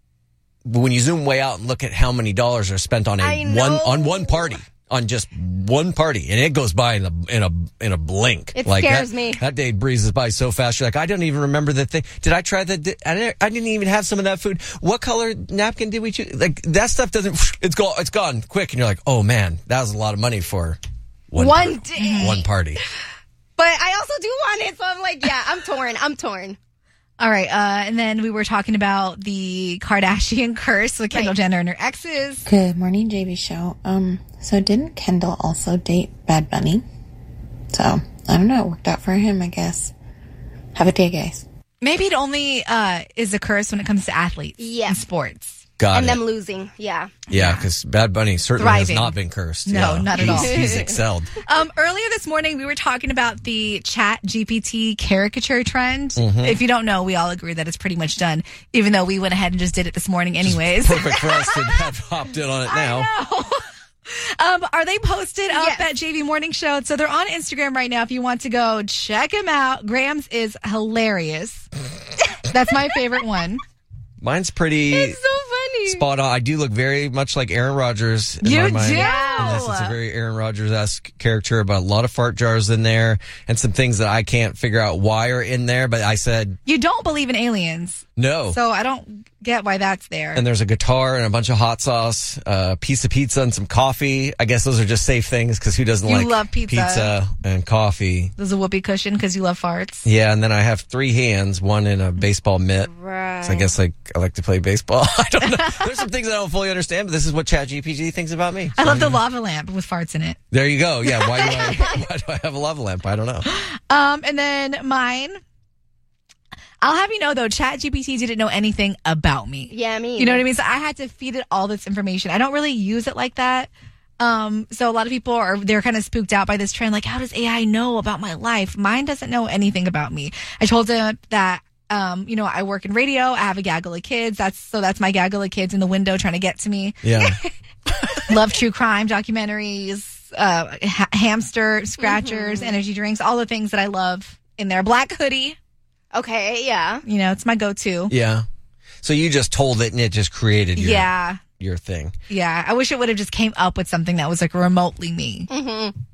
But when you zoom way out and look at how many dollars are spent on a one on one party, on just one party, and it goes by in a in a in a blink. It like scares that, me. That day breezes by so fast. You're like, I don't even remember the thing. Did I try that? I didn't, I didn't even have some of that food. What color napkin did we choose? Like that stuff doesn't. It's gone. It's gone quick, and you're like, oh man, that was a lot of money for one One party, day. one party. But I also do want it, so I'm like, yeah, I'm torn. I'm torn. All right, uh, and then we were talking about the Kardashian curse with Kendall Jenner and her exes. Good morning, J V Show. Um, so didn't Kendall also date Bad Bunny? So, I don't know, it worked out for him, I guess. Have a day, guys. Maybe it only uh, is a curse when it comes to athletes Yeah. and sports. Got and it. them losing, yeah. Yeah, because Bad Bunny certainly Thriving. has not been cursed. No, Yeah. not at He's- all. He's excelled. Um, earlier this morning, we were talking about the Chat G P T caricature trend. Mhm. If you don't know, we all agree that it's pretty much done, even though we went ahead and just did it this morning anyways. Perfect for us to have hopped in on it now. Um, are they posted up at J V Morning Show? So they're on Instagram right now if you want to go check them out. Graham's is hilarious. That's my favorite one. Mine's pretty It's so funny. spot on. I do look very much like Aaron Rodgers in You my mind. do. In this, it's a very Aaron Rodgers-esque character, but a lot of fart jars in there and some things that I can't figure out why are in there. But I said You don't believe in aliens. no. So I don't get why that's there. And there's a guitar and a bunch of hot sauce, a piece of pizza and some coffee. I guess those are just safe things because who doesn't You like love pizza. and coffee? There's a whoopee cushion because you love farts. Yeah, and then I have three hands, one in a baseball mitt. Right. So I guess like I like to play baseball. I don't know. There's some things I don't fully understand, but this is what ChatGPT thinks about me. I So, love the lava lamp with farts in it. There you go. Yeah. Why do I? Why do I have a lava lamp? I don't know. Um, and then mine. I'll have you know though, ChatGPT didn't know anything about me. Yeah, me. You know what I mean? So I had to feed it all this information. I don't really use it like that. Um, so a lot of people are, they're kind of spooked out by this trend. Like, how does A I know about my life? Mine doesn't know anything about me. I told him that, um, you know, I work in radio. I have a gaggle of kids. That's, so that's my gaggle of kids in the window trying to get to me. Yeah. Love true crime documentaries, uh, ha- hamster scratchers, Mm-hmm. energy drinks, all the things that I love in there. Black hoodie. Okay, yeah. You know, it's my go-to. Yeah. So you just told it and it just created your, Yeah. your thing. Yeah. I wish it would have just came up with something that was like remotely me. Mm-hmm.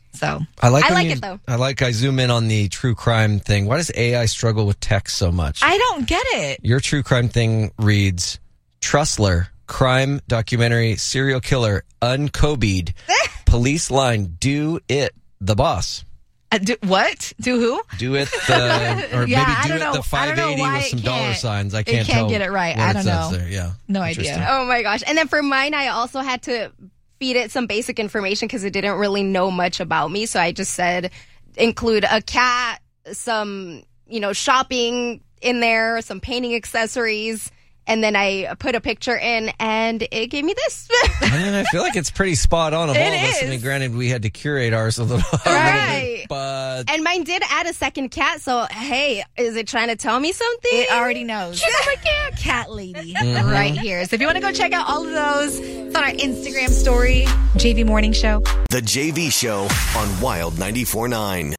So I like, I when like you- it, though. I like I zoom in on the true crime thing. Why does A I struggle with text so much? I don't get it. Your true crime thing reads, Trussler, crime documentary, serial killer, uncobied, police line, do it, the boss. Uh, do, what? Do who? Do it, the, or Yeah, I maybe do don't it know- the I five don't know eighty why with it some dollar can't- signs. I it can't can't tell get it right. what I it don't says know. There. Yeah. No Interesting. idea. Oh my gosh. And then for mine, I also had to feed it some basic information because it didn't really know much about me. So I just said include a cat, some, you know, shopping in there, some painting accessories. And then I put a picture in and it gave me this. I mean, I feel like it's pretty spot on of It all of us. I is. mean, granted, we had to curate ours a little, a little Right. bit, but And mine did add a second cat. So, hey, is it trying to tell me something? It already knows. cat, cat lady Mhm. right here. So if you want to go check out all of those, it's on our Instagram story, J V Morning Show. The J V Show on Wild ninety-four point nine.